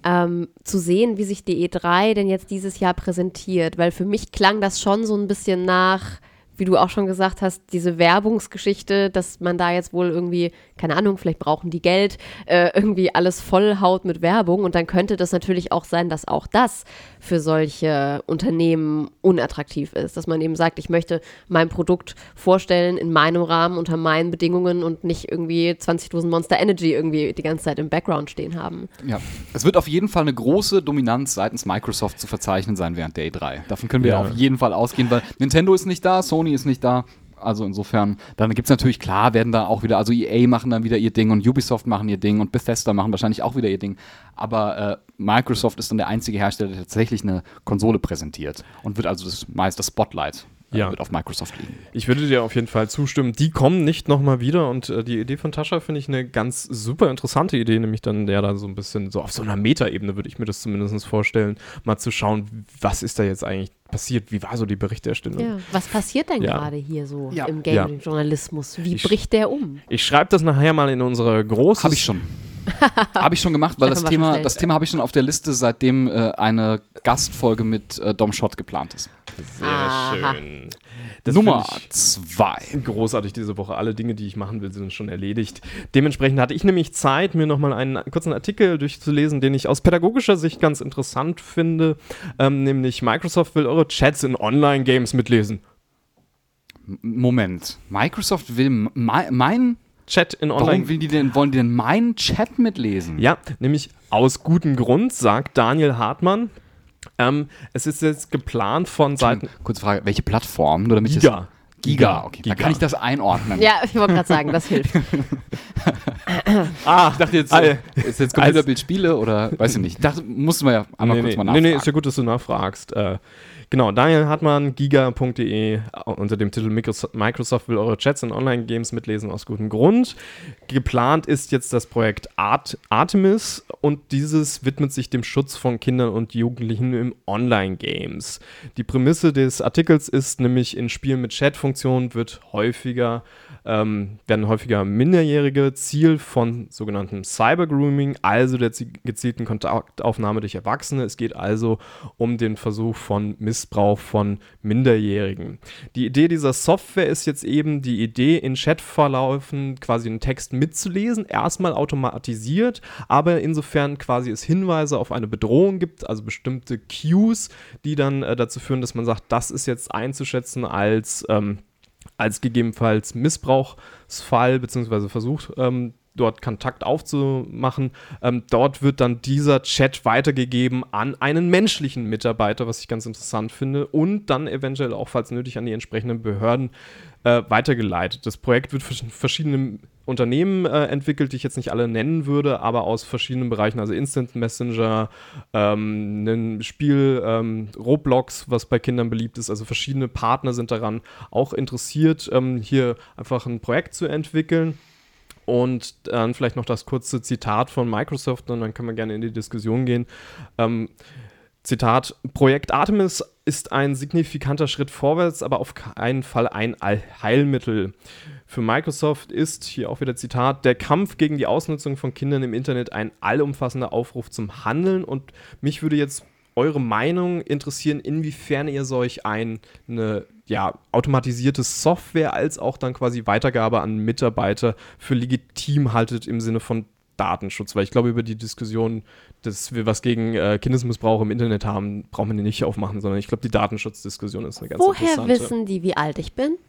zu sehen, wie sich die E3 denn jetzt dieses Jahr präsentiert, weil für mich klang das schon so ein bisschen nach, wie du auch schon gesagt hast, diese Werbungsgeschichte, dass man da jetzt wohl irgendwie, keine Ahnung, vielleicht brauchen die Geld, irgendwie alles vollhaut mit Werbung und dann könnte das natürlich auch sein, dass auch das für solche Unternehmen unattraktiv ist, dass man eben sagt, ich möchte mein Produkt vorstellen in meinem Rahmen, unter meinen Bedingungen und nicht irgendwie 20.000 Monster Energy irgendwie die ganze Zeit im Background stehen haben. Ja, es wird auf jeden Fall eine große Dominanz seitens Microsoft zu verzeichnen sein während der E3. Davon können wir auf jeden Fall ausgehen, weil Nintendo ist nicht da, Sony ist nicht da. Also insofern, dann gibt es natürlich, klar, werden da auch wieder, also EA machen dann wieder ihr Ding und Ubisoft machen ihr Ding und Bethesda machen wahrscheinlich auch wieder ihr Ding. Aber Microsoft ist dann der einzige Hersteller, der tatsächlich eine Konsole präsentiert und wird also das Spotlight wird auf Microsoft liegen. Ich würde dir auf jeden Fall zustimmen. Die kommen nicht nochmal wieder und die Idee von Tascha finde ich eine ganz super interessante Idee, nämlich dann da so ein bisschen so auf so einer Metaebene würde ich mir das zumindest vorstellen, mal zu schauen, was ist da jetzt eigentlich passiert, wie war so die Berichterstattung? Ja. Was passiert denn gerade hier so im Gaming-Journalismus? Wie bricht der um? Ich schreibe das nachher mal in unsere große... Habe ich schon. Habe ich schon gemacht, weil das Thema habe ich schon auf der Liste, seitdem eine Gastfolge mit Dom Schott geplant ist. Sehr schön. Das Nummer 2. Großartig diese Woche. Alle Dinge, die ich machen will, sind schon erledigt. Dementsprechend hatte ich nämlich Zeit, mir nochmal einen kurzen Artikel durchzulesen, den ich aus pädagogischer Sicht ganz interessant finde. Nämlich Microsoft will eure Chats in Online-Games mitlesen. Moment. Microsoft will mein Chat in Online. Warum wollen die denn meinen Chat mitlesen? Ja, nämlich aus gutem Grund, sagt Daniel Hartmann. Es ist jetzt geplant von Seiten... Kurze Frage, welche Plattform? Nur damit Giga, okay. Da kann ich das einordnen. Ja, ich wollte gerade sagen, das hilft. Ich dachte jetzt, ist jetzt Computerbildspiele oder weiß ich nicht. Ich dachte, mussten wir ja einmal kurz mal nachfragen. Nee, ist ja gut, dass du nachfragst. Genau, Daniel Hartmann, giga.de, unter dem Titel Microsoft will eure Chats in Online-Games mitlesen aus gutem Grund. Geplant ist jetzt das Projekt Artemis und dieses widmet sich dem Schutz von Kindern und Jugendlichen im Online-Games. Die Prämisse des Artikels ist nämlich, in Spielen mit Chat-Funktionen werden häufiger Minderjährige Ziel von sogenanntem Cyber-Grooming, also der gezielten Kontaktaufnahme durch Erwachsene. Es geht also um den Versuch von Missbrauch von Minderjährigen. Die Idee dieser Software ist jetzt eben die Idee, in Chatverlaufen quasi einen Text mitzulesen, erstmal automatisiert, aber insofern quasi es Hinweise auf eine Bedrohung gibt, also bestimmte Cues, die dann dazu führen, dass man sagt, das ist jetzt einzuschätzen als gegebenenfalls Missbrauchsfall beziehungsweise Versuch, dort Kontakt aufzumachen. Dort wird dann dieser Chat weitergegeben an einen menschlichen Mitarbeiter, was ich ganz interessant finde, und dann eventuell auch, falls nötig, an die entsprechenden Behörden weitergeleitet. Das Projekt wird von verschiedenen Unternehmen entwickelt, die ich jetzt nicht alle nennen würde, aber aus verschiedenen Bereichen, also Instant Messenger, ein Spiel Roblox, was bei Kindern beliebt ist, also verschiedene Partner sind daran auch interessiert, hier einfach ein Projekt zu entwickeln. Und dann vielleicht noch das kurze Zitat von Microsoft, und dann können wir gerne in die Diskussion gehen. Zitat: Projekt Artemis ist ein signifikanter Schritt vorwärts, aber auf keinen Fall ein Heilmittel. Für Microsoft ist, hier auch wieder Zitat, der Kampf gegen die Ausnutzung von Kindern im Internet ein allumfassender Aufruf zum Handeln. Und mich würde jetzt eure Meinung interessieren, inwiefern ihr solch eine automatisierte Software als auch dann quasi Weitergabe an Mitarbeiter für legitim haltet im Sinne von Datenschutz, weil ich glaube, über die Diskussion, dass wir was gegen Kindesmissbrauch im Internet haben, brauchen wir die nicht aufmachen, sondern ich glaube, die Datenschutzdiskussion ist eine ganz interessante. Woher wissen die, wie alt ich bin?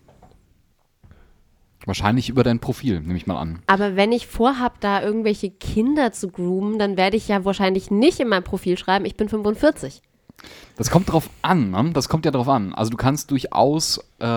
Wahrscheinlich über dein Profil, nehme ich mal an. Aber wenn ich vorhabe, da irgendwelche Kinder zu groomen, dann werde ich ja wahrscheinlich nicht in mein Profil schreiben, ich bin 45. Das kommt drauf an, ne? Das kommt ja drauf an. Also du kannst durchaus,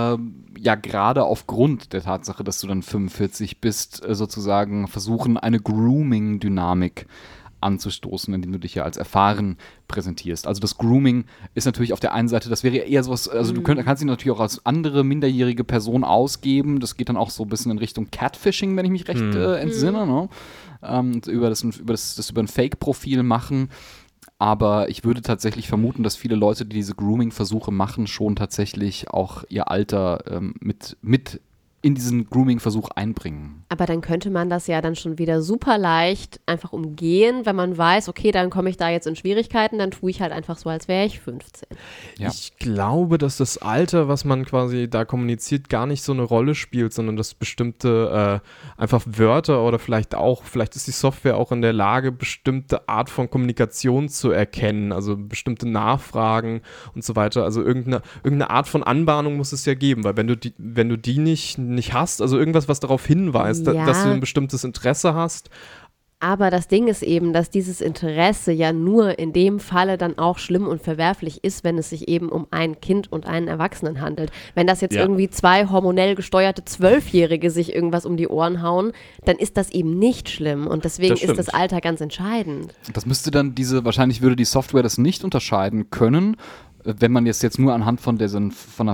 gerade aufgrund der Tatsache, dass du dann 45 bist, sozusagen versuchen, eine Grooming-Dynamik anzustoßen, indem du dich ja als erfahren präsentierst. Also das Grooming ist natürlich auf der einen Seite, das wäre eher sowas, also du kannst dich natürlich auch als andere minderjährige Person ausgeben. Das geht dann auch so ein bisschen in Richtung Catfishing, wenn ich mich recht entsinne, ne? Über ein Fake-Profil machen. Aber ich würde tatsächlich vermuten, dass viele Leute, die diese Grooming-Versuche machen, schon tatsächlich auch ihr Alter mit in diesen Grooming-Versuch einbringen. Aber dann könnte man das ja dann schon wieder super leicht einfach umgehen, wenn man weiß, okay, dann komme ich da jetzt in Schwierigkeiten, dann tue ich halt einfach so, als wäre ich 15. Ja. Ich glaube, dass das Alter, was man quasi da kommuniziert, gar nicht so eine Rolle spielt, sondern dass bestimmte einfach Wörter oder vielleicht ist die Software auch in der Lage, bestimmte Art von Kommunikation zu erkennen, also bestimmte Nachfragen und so weiter. Also irgendeine Art von Anbahnung muss es ja geben, weil wenn du die nicht hast, also irgendwas, was darauf hinweist, dass du ein bestimmtes Interesse hast. Aber das Ding ist eben, dass dieses Interesse ja nur in dem Falle dann auch schlimm und verwerflich ist, wenn es sich eben um ein Kind und einen Erwachsenen handelt. Wenn das jetzt irgendwie zwei hormonell gesteuerte 12-Jährige sich irgendwas um die Ohren hauen, dann ist das eben nicht schlimm. Und deswegen ist das Alter ganz entscheidend. Das müsste dann wahrscheinlich würde die Software das nicht unterscheiden können, wenn man jetzt nur anhand von den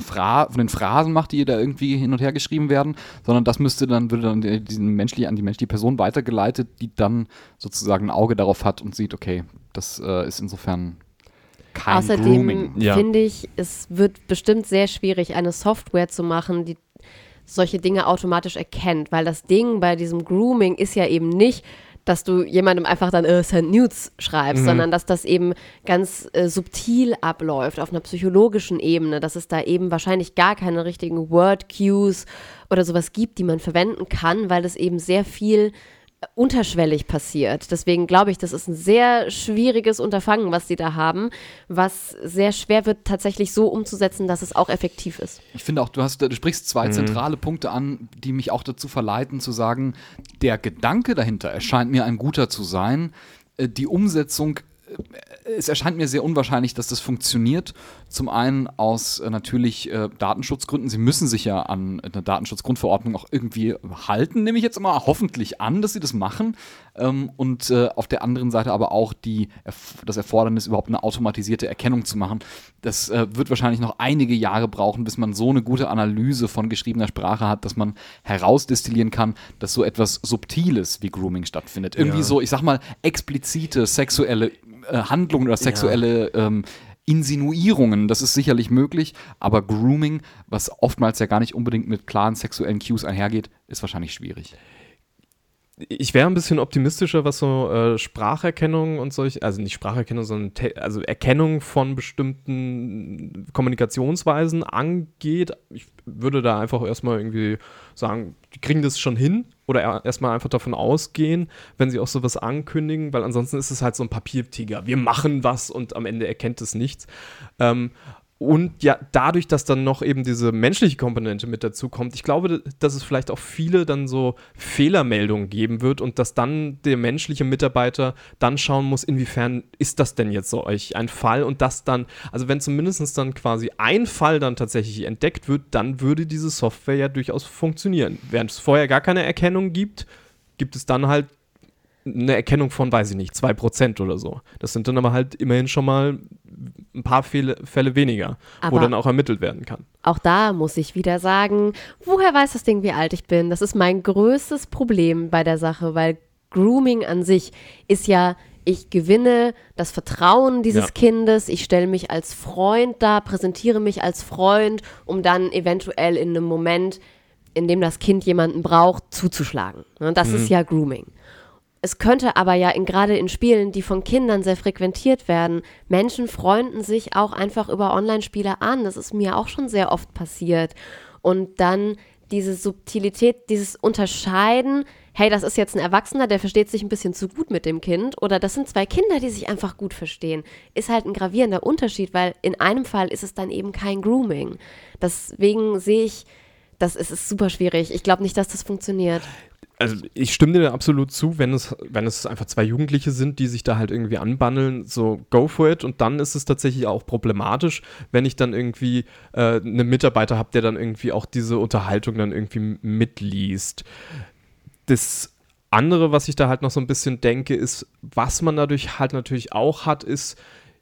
Phrasen macht, die da irgendwie hin und her geschrieben werden, sondern das würde dann an die menschliche Person weitergeleitet, die dann sozusagen ein Auge darauf hat und sieht, okay, das ist insofern kein Grooming. Außerdem finde ich, es wird bestimmt sehr schwierig, eine Software zu machen, die solche Dinge automatisch erkennt, weil das Ding bei diesem Grooming ist ja eben nicht, dass du jemandem einfach dann send Nudes schreibst, sondern dass das eben ganz subtil abläuft auf einer psychologischen Ebene, dass es da eben wahrscheinlich gar keine richtigen Word-Cues oder sowas gibt, die man verwenden kann, weil es eben sehr viel unterschwellig passiert. Deswegen glaube ich, das ist ein sehr schwieriges Unterfangen, was sie da haben, was sehr schwer wird, tatsächlich so umzusetzen, dass es auch effektiv ist. Ich finde auch, du sprichst zwei zentrale Punkte an, die mich auch dazu verleiten zu sagen, der Gedanke dahinter erscheint mir ein guter zu sein. Die Umsetzung, es erscheint mir sehr unwahrscheinlich, dass das funktioniert. Zum einen aus natürlich Datenschutzgründen. Sie müssen sich ja an eine Datenschutzgrundverordnung auch irgendwie halten, nehme ich jetzt immer hoffentlich an, dass sie das machen. Und auf der anderen Seite aber auch das Erfordernis, überhaupt eine automatisierte Erkennung zu machen. Das wird wahrscheinlich noch einige Jahre brauchen, bis man so eine gute Analyse von geschriebener Sprache hat, dass man herausdestillieren kann, dass so etwas Subtiles wie Grooming stattfindet. Irgendwie so, ich sag mal, explizite sexuelle Handlungen oder sexuelle Insinuierungen, das ist sicherlich möglich, aber Grooming, was oftmals ja gar nicht unbedingt mit klaren sexuellen Cues einhergeht, ist wahrscheinlich schwierig. Ich wäre ein bisschen optimistischer, was so Spracherkennung und solche, also nicht Spracherkennung, sondern also Erkennung von bestimmten Kommunikationsweisen angeht. Ich würde da einfach erstmal irgendwie sagen, die kriegen das schon hin oder erstmal einfach davon ausgehen, wenn sie auch sowas ankündigen, weil ansonsten ist es halt so ein Papiertiger. Wir machen was und am Ende erkennt es nichts. Und ja, dadurch, dass dann noch eben diese menschliche Komponente mit dazu kommt, ich glaube, dass es vielleicht auch viele dann so Fehlermeldungen geben wird und dass dann der menschliche Mitarbeiter dann schauen muss, inwiefern ist das denn jetzt so euch ein Fall und das dann, also wenn zumindest dann quasi ein Fall dann tatsächlich entdeckt wird, dann würde diese Software ja durchaus funktionieren. Während es vorher gar keine Erkennung gibt, gibt es dann halt eine Erkennung von, weiß ich nicht, 2% oder so. Das sind dann aber halt immerhin schon mal ein paar Fälle weniger, wo dann auch ermittelt werden kann. Auch da muss ich wieder sagen, woher weiß das Ding, wie alt ich bin? Das ist mein größtes Problem bei der Sache, weil Grooming an sich ist ja, ich gewinne das Vertrauen dieses Kindes, ich stelle mich als Freund dar, präsentiere mich als Freund, um dann eventuell in einem Moment, in dem das Kind jemanden braucht, zuzuschlagen. Das ist ja Grooming. Es könnte aber ja gerade in Spielen, die von Kindern sehr frequentiert werden, Menschen freunden sich auch einfach über Online-Spiele an. Das ist mir auch schon sehr oft passiert. Und dann diese Subtilität, dieses Unterscheiden, hey, das ist jetzt ein Erwachsener, der versteht sich ein bisschen zu gut mit dem Kind, oder das sind zwei Kinder, die sich einfach gut verstehen, ist halt ein gravierender Unterschied, weil in einem Fall ist es dann eben kein Grooming. Deswegen sehe ich, es ist super schwierig. Ich glaube nicht, dass das funktioniert. Also ich stimme dir absolut zu, wenn es einfach zwei Jugendliche sind, die sich da halt irgendwie anbandeln, so go for it. Und dann ist es tatsächlich auch problematisch, wenn ich dann irgendwie einen Mitarbeiter habe, der dann irgendwie auch diese Unterhaltung dann irgendwie mitliest. Das andere, was ich da halt noch so ein bisschen denke, ist, was man dadurch halt natürlich auch hat, ist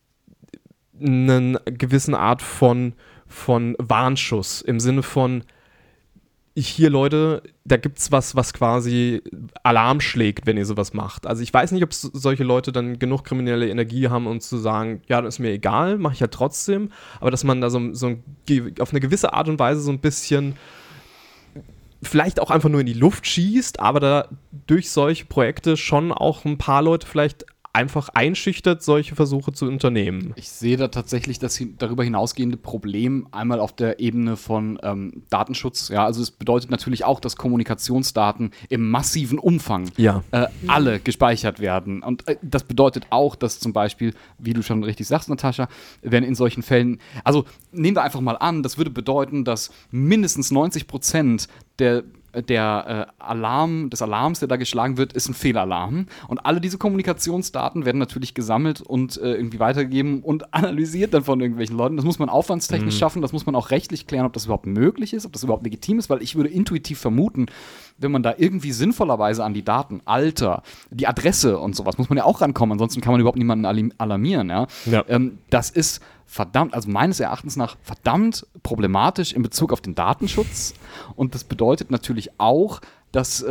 eine gewisse Art von Warnschuss im Sinne von, hier, Leute, da gibt's was quasi Alarm schlägt, wenn ihr sowas macht. Also ich weiß nicht, ob solche Leute dann genug kriminelle Energie haben, um zu sagen, ja, das ist mir egal, mache ich ja trotzdem. Aber dass man da so auf eine gewisse Art und Weise so ein bisschen vielleicht auch einfach nur in die Luft schießt, aber da durch solche Projekte schon auch ein paar Leute vielleicht einfach einschüchtert, solche Versuche zu unternehmen. Ich sehe da tatsächlich das darüber hinausgehende Problem einmal auf der Ebene von Datenschutz. Ja, also es bedeutet natürlich auch, dass Kommunikationsdaten im massiven Umfang alle gespeichert werden. Und das bedeutet auch, dass zum Beispiel, wie du schon richtig sagst, Natascha, wenn in solchen Fällen, also nehmen wir einfach mal an, das würde bedeuten, dass mindestens 90% des Alarms, der da geschlagen wird, ist ein Fehlalarm. Und alle diese Kommunikationsdaten werden natürlich gesammelt und irgendwie weitergegeben und analysiert dann von irgendwelchen Leuten. Das muss man aufwandstechnisch schaffen, das muss man auch rechtlich klären, ob das überhaupt möglich ist, ob das überhaupt legitim ist, weil ich würde intuitiv vermuten, wenn man da irgendwie sinnvollerweise an die Daten, Alter, die Adresse und sowas, muss man ja auch rankommen, ansonsten kann man überhaupt niemanden alarmieren. Ja? Das ist verdammt, also meines Erachtens nach verdammt problematisch in Bezug auf den Datenschutz. Und das bedeutet natürlich auch, dass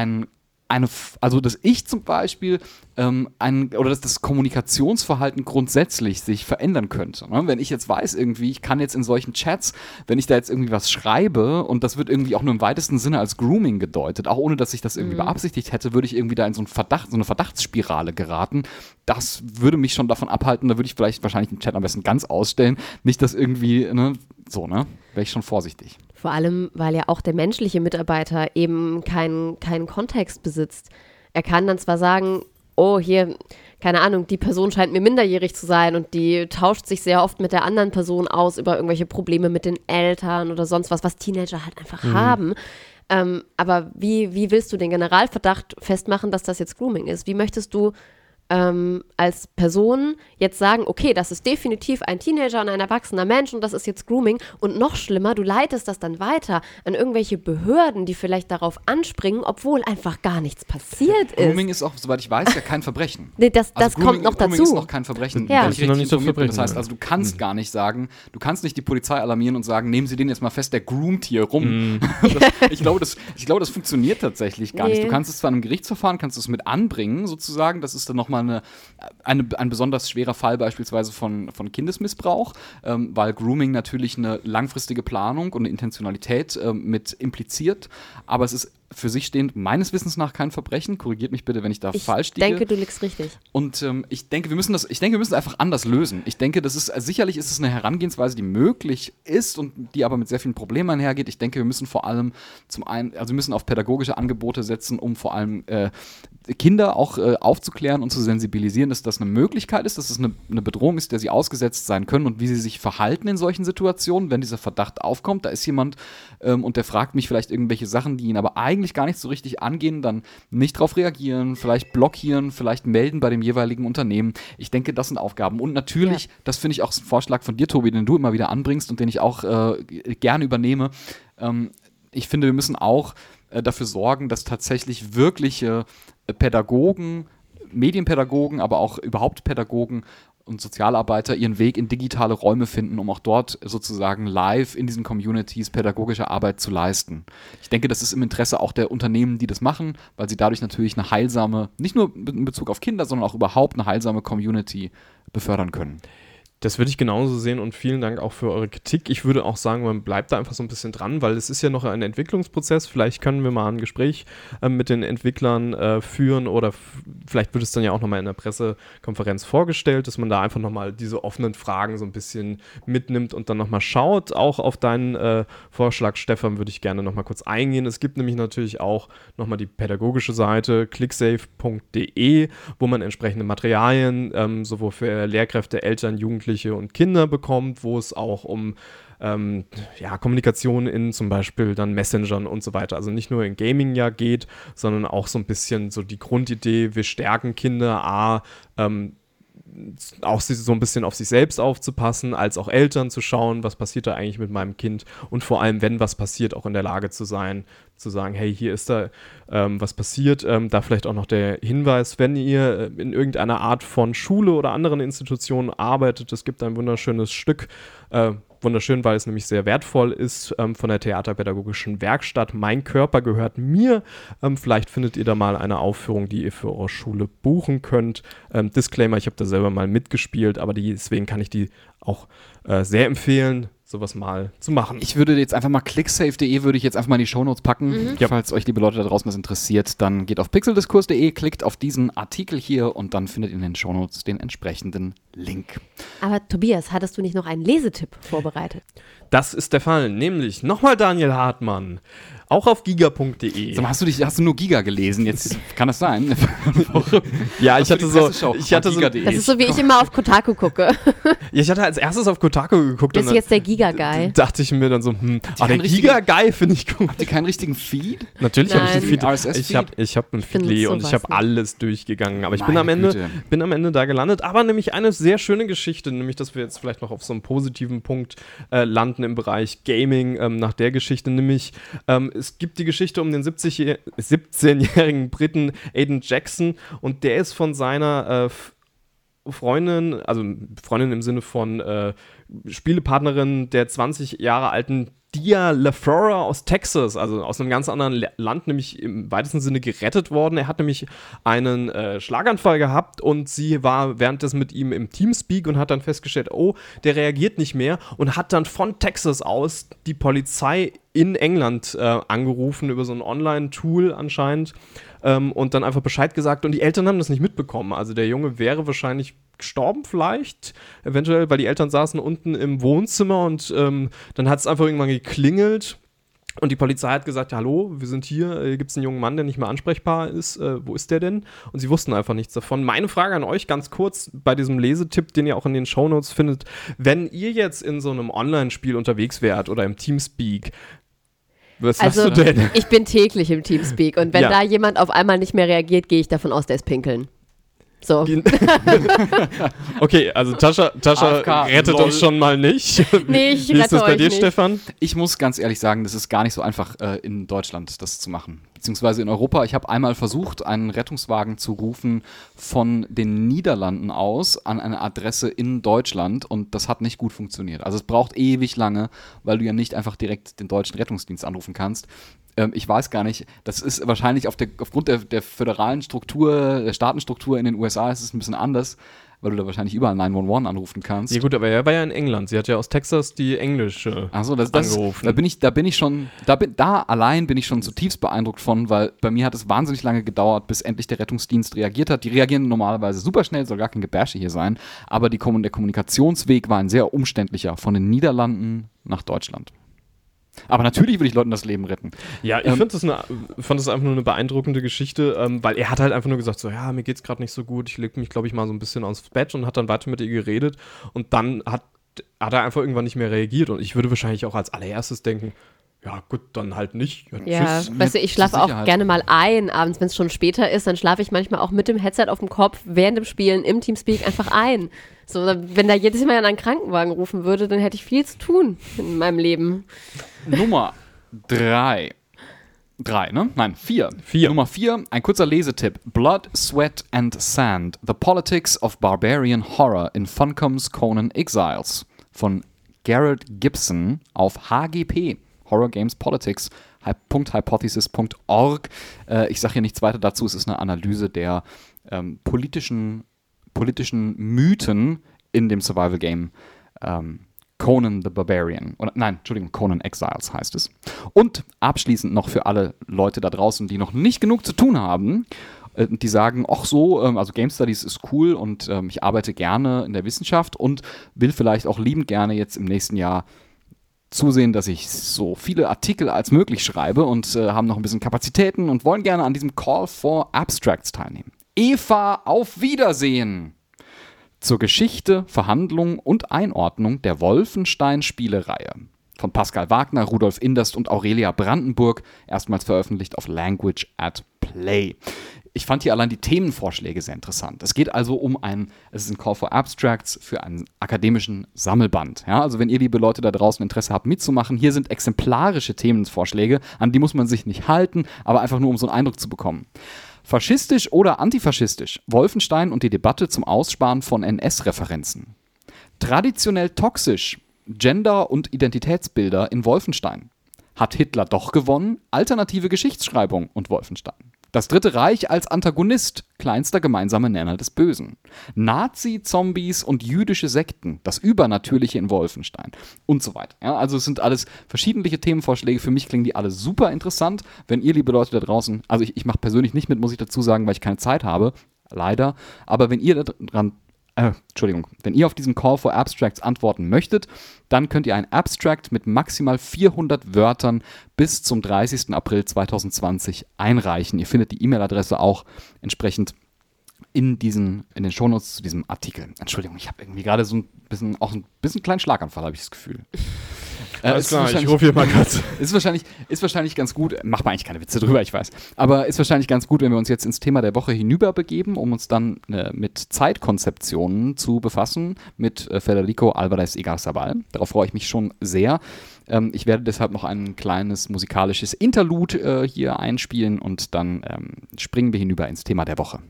dass ich zum Beispiel dass das Kommunikationsverhalten grundsätzlich sich verändern könnte. Ne? Wenn ich jetzt weiß irgendwie, ich kann jetzt in solchen Chats, wenn ich da jetzt irgendwie was schreibe und das wird irgendwie auch nur im weitesten Sinne als Grooming gedeutet, auch ohne, dass ich das irgendwie beabsichtigt hätte, würde ich irgendwie da in so eine Verdachtsspirale geraten. Das würde mich schon davon abhalten, da würde ich wahrscheinlich den Chat am besten ganz ausstellen. Nicht, dass irgendwie, wäre ich schon vorsichtig. Vor allem, weil ja auch der menschliche Mitarbeiter eben keinen Kontext besitzt. er kann dann zwar sagen, oh, hier, keine Ahnung, die Person scheint mir minderjährig zu sein und die tauscht sich sehr oft mit der anderen Person aus über irgendwelche Probleme mit den Eltern oder sonst was Teenager halt einfach haben. Aber wie willst du den Generalverdacht festmachen, dass das jetzt Grooming ist? Wie möchtest du als Person jetzt sagen, okay, das ist definitiv ein Teenager und ein erwachsener Mensch und das ist jetzt Grooming und noch schlimmer, du leitest das dann weiter an irgendwelche Behörden, die vielleicht darauf anspringen, obwohl einfach gar nichts passiert ist. Grooming ist auch, soweit ich weiß, ja kein Verbrechen. Nee, das Also kommt noch dazu. Grooming ist noch kein Verbrechen. Ja. Wenn ich Das ist noch richtig nicht so informiert bin. Das Verbrechen, heißt, also du kannst gar nicht sagen, du kannst nicht die Polizei alarmieren und sagen, nehmen Sie den jetzt mal fest, der groomt hier rum. Ich glaube, das funktioniert tatsächlich gar nicht. Du kannst es zwar in einem Gerichtsverfahren, kannst du es mit anbringen, sozusagen, das ist dann nochmal ein besonders schwerer Fall beispielsweise von Kindesmissbrauch, weil Grooming natürlich eine langfristige Planung und eine Intentionalität mit impliziert, aber es ist für sich stehend meines Wissens nach kein Verbrechen. Korrigiert mich bitte, wenn ich da falsch liege. Ich denke, du liegst richtig. Und ich denke, wir müssen es einfach anders lösen. Ich denke, sicherlich ist es eine Herangehensweise, die möglich ist und die aber mit sehr vielen Problemen einhergeht. Ich denke, wir müssen vor allem wir müssen auf pädagogische Angebote setzen, um vor allem Kinder auch aufzuklären und zu sensibilisieren, dass das eine Möglichkeit ist, dass es eine Bedrohung ist, der sie ausgesetzt sein können und wie sie sich verhalten in solchen Situationen, wenn dieser Verdacht aufkommt. Da ist jemand und der fragt mich vielleicht irgendwelche Sachen, die ihn aber eigentlich gar nicht so richtig angehen, dann nicht darauf reagieren, vielleicht blockieren, vielleicht melden bei dem jeweiligen Unternehmen. Ich denke, das sind Aufgaben. Und natürlich, das finde ich auch ein Vorschlag von dir, Tobi, den du immer wieder anbringst und den ich auch gerne übernehme. Ich finde, wir müssen auch dafür sorgen, dass tatsächlich wirkliche Pädagogen, Medienpädagogen, aber auch überhaupt Pädagogen und Sozialarbeiter ihren Weg in digitale Räume finden, um auch dort sozusagen live in diesen Communities pädagogische Arbeit zu leisten. Ich denke, das ist im Interesse auch der Unternehmen, die das machen, weil sie dadurch natürlich eine heilsame, nicht nur in Bezug auf Kinder, sondern auch überhaupt eine heilsame Community befördern können. Das würde ich genauso sehen und vielen Dank auch für eure Kritik. Ich würde auch sagen, man bleibt da einfach so ein bisschen dran, weil es ist ja noch ein Entwicklungsprozess. Vielleicht können wir mal ein Gespräch mit den Entwicklern führen oder vielleicht wird es dann ja auch nochmal in der Pressekonferenz vorgestellt, dass man da einfach nochmal diese offenen Fragen so ein bisschen mitnimmt und dann nochmal schaut. Auch auf deinen Vorschlag, Stefan, würde ich gerne nochmal kurz eingehen. Es gibt nämlich natürlich auch nochmal die pädagogische Seite clicksafe.de, wo man entsprechende Materialien sowohl für Lehrkräfte, Eltern, Jugendliche und Kinder bekommt, wo es auch um Kommunikation in zum Beispiel dann Messengern und so weiter, also nicht nur in Gaming ja geht, sondern auch so ein bisschen so die Grundidee, wir stärken Kinder, auch so ein bisschen auf sich selbst aufzupassen, als auch Eltern zu schauen, was passiert da eigentlich mit meinem Kind und vor allem, wenn was passiert, auch in der Lage zu sein, zu sagen, hey, hier ist da was passiert. Da vielleicht auch noch der Hinweis, wenn ihr in irgendeiner Art von Schule oder anderen Institutionen arbeitet, es gibt ein wunderschönes Stück, wunderschön, weil es nämlich sehr wertvoll ist, von der Theaterpädagogischen Werkstatt. Mein Körper gehört mir. Vielleicht findet ihr da mal eine Aufführung, die ihr für eure Schule buchen könnt. Disclaimer, ich habe da selber mal mitgespielt, aber deswegen kann ich die auch sehr empfehlen, sowas mal zu machen. Ich würde jetzt einfach mal clicksafe.de würde ich jetzt einfach mal in die Shownotes packen. Ja. Falls euch, liebe Leute da draußen, das interessiert, dann geht auf pixeldiskurs.de, klickt auf diesen Artikel hier und dann findet ihr in den Shownotes den entsprechenden Link. Aber Tobias, hattest du nicht noch einen Lesetipp vorbereitet? Das ist der Fall, nämlich nochmal Daniel Hartmann, auch auf giga.de. Sag mal, hast du nur Giga gelesen? Jetzt kann das sein? Ja, ich hatte so. Das ist so, wie ich immer auf Kotaku gucke. Ja, ich hatte als erstes auf Kotaku geguckt. Bist du jetzt der Giga-Guy? Dachte ich mir dann so, der Giga-Guy finde ich gut. Habt ihr keinen richtigen Feed? Natürlich habe ich einen Feed. RSS-Feed? Ich habe einen Feedly und ich habe alles durchgegangen. Aber ich bin am Ende da gelandet. Aber nämlich eine sehr schöne Geschichte, nämlich, dass wir jetzt vielleicht noch auf so einem positiven Punkt landen im Bereich Gaming nach der Geschichte. Nämlich, es gibt die Geschichte um den 17-jährigen Briten Aiden Jackson und der ist von seiner Freundin, also Freundin im Sinne von Spielepartnerin der 20 Jahre alten Dia LaFlora aus Texas, also aus einem ganz anderen Land, nämlich im weitesten Sinne gerettet worden. Er hat nämlich einen Schlaganfall gehabt und sie war währenddessen mit ihm im Teamspeak und hat dann festgestellt, oh, der reagiert nicht mehr und hat dann von Texas aus die Polizei in England angerufen über so ein Online-Tool anscheinend und dann einfach Bescheid gesagt und die Eltern haben das nicht mitbekommen. Also der Junge wäre wahrscheinlich gestorben vielleicht, eventuell, weil die Eltern saßen unten im Wohnzimmer und dann hat es einfach irgendwann geklingelt Und die Polizei hat gesagt, ja, hallo, wir sind hier, gibt es einen jungen Mann, der nicht mehr ansprechbar ist, wo ist der denn? Und sie wussten einfach nichts davon. Meine Frage an euch ganz kurz bei diesem Lesetipp, den ihr auch in den Shownotes findet, wenn ihr jetzt in so einem Online-Spiel unterwegs wärt oder im Teamspeak, was sagst du denn? Ich bin täglich im Teamspeak und wenn da jemand auf einmal nicht mehr reagiert, gehe ich davon aus, der ist pinkeln. So. Okay, also Tascha rettet lol. uns schon mal nicht. Nee, ich Wie ist rette das bei euch dir, nicht. Stefan? Ich muss ganz ehrlich sagen, das ist gar nicht so einfach in Deutschland das zu machen. Beziehungsweise in Europa. Ich habe einmal versucht, einen Rettungswagen zu rufen von den Niederlanden aus an eine Adresse in Deutschland und das hat nicht gut funktioniert. Also es braucht ewig lange, weil du ja nicht einfach direkt den deutschen Rettungsdienst anrufen kannst. Ich weiß gar nicht, das ist wahrscheinlich aufgrund der föderalen Struktur, der Staatenstruktur in den USA ist es ein bisschen anders, weil du da wahrscheinlich überall 911 anrufen kannst. Ja gut, aber er war ja in England. Sie hat ja aus Texas die englische angerufen. Da allein bin ich schon zutiefst beeindruckt von, weil bei mir hat es wahnsinnig lange gedauert, bis endlich der Rettungsdienst reagiert hat. Die reagieren normalerweise super schnell, soll gar kein Gebärsche hier sein, aber der Kommunikationsweg war ein sehr umständlicher von den Niederlanden nach Deutschland. Aber natürlich würde ich Leuten das Leben retten. Ja, ich fand das einfach nur eine beeindruckende Geschichte, weil er hat halt einfach nur gesagt, so, ja, mir geht's gerade nicht so gut, ich leg mich, glaube ich, mal so ein bisschen aufs Bett und hat dann weiter mit ihr geredet und dann hat er einfach irgendwann nicht mehr reagiert und ich würde wahrscheinlich auch als allererstes denken, ja gut, dann halt nicht. Ja, tschüss. weißt du, ich schlafe auch gerne mal ein abends, wenn es schon später ist, dann schlafe ich manchmal auch mit dem Headset auf dem Kopf während dem Spielen im Teamspeak einfach ein. So, wenn da jedes Mal einen Krankenwagen rufen würde, dann hätte ich viel zu tun in meinem Leben. Nummer 3. 3, ne? Nein, 4. Nummer 4, ein kurzer Lesetipp. Blood, Sweat and Sand. The Politics of Barbarian Horror in Funcom's Conan Exiles von Garrett Gibson auf HGP. Horror Games Politics. .hypothesis.org. Ich sage hier nichts weiter dazu. Es ist eine Analyse der politischen Mythen in dem Survival-Game Conan the Barbarian. Conan Exiles heißt es. Und abschließend noch für alle Leute da draußen, die noch nicht genug zu tun haben, die sagen, also Game Studies ist cool und ich arbeite gerne in der Wissenschaft und will vielleicht auch liebend gerne jetzt im nächsten Jahr zusehen, dass ich so viele Artikel als möglich schreibe und haben noch ein bisschen Kapazitäten und wollen gerne an diesem Call for Abstracts teilnehmen. Eva, auf Wiedersehen! Zur Geschichte, Verhandlung und Einordnung der Wolfenstein-Spielereihe. Von Pascal Wagner, Rudolf Inderst und Aurelia Brandenburg, erstmals veröffentlicht auf Language at Play. Ich fand hier allein die Themenvorschläge sehr interessant. Es geht also es ist ein Call for Abstracts für einen akademischen Sammelband. Ja, also wenn ihr, liebe Leute da draußen, Interesse habt mitzumachen, hier sind exemplarische Themenvorschläge, an die muss man sich nicht halten, aber einfach nur, um so einen Eindruck zu bekommen. Faschistisch oder antifaschistisch? Wolfenstein und die Debatte zum Aussparen von NS-Referenzen. Traditionell toxisch? Gender- und Identitätsbilder in Wolfenstein. Hat Hitler doch gewonnen? Alternative Geschichtsschreibung und Wolfenstein. Das Dritte Reich als Antagonist, kleinster gemeinsamer Nenner des Bösen. Nazi-Zombies und jüdische Sekten, das Übernatürliche in Wolfenstein und so weiter. Ja, also es sind alles verschiedene Themenvorschläge. Für mich klingen die alle super interessant. Wenn ihr, liebe Leute da draußen, also ich mache persönlich nicht mit, muss ich dazu sagen, weil ich keine Zeit habe, leider. Aber wenn ihr wenn ihr auf diesen Call for Abstracts antworten möchtet, dann könnt ihr ein Abstract mit maximal 400 Wörtern bis zum 30. April 2020 einreichen. Ihr findet die E-Mail-Adresse auch entsprechend in den Shownotes zu diesem Artikel. Entschuldigung, ich habe irgendwie gerade so ein bisschen kleinen Schlaganfall, habe ich das Gefühl. Alles klar, ich rufe hier mal kurz. Ist wahrscheinlich ganz gut, macht man eigentlich keine Witze drüber, ich weiß, aber ist wahrscheinlich ganz gut, wenn wir uns jetzt ins Thema der Woche hinüberbegeben, um uns dann mit Zeitkonzeptionen zu befassen, mit Federico Álvarez Igarzabal. Darauf freue ich mich schon sehr. Ich werde deshalb noch ein kleines musikalisches Interlude hier einspielen und dann springen wir hinüber ins Thema der Woche.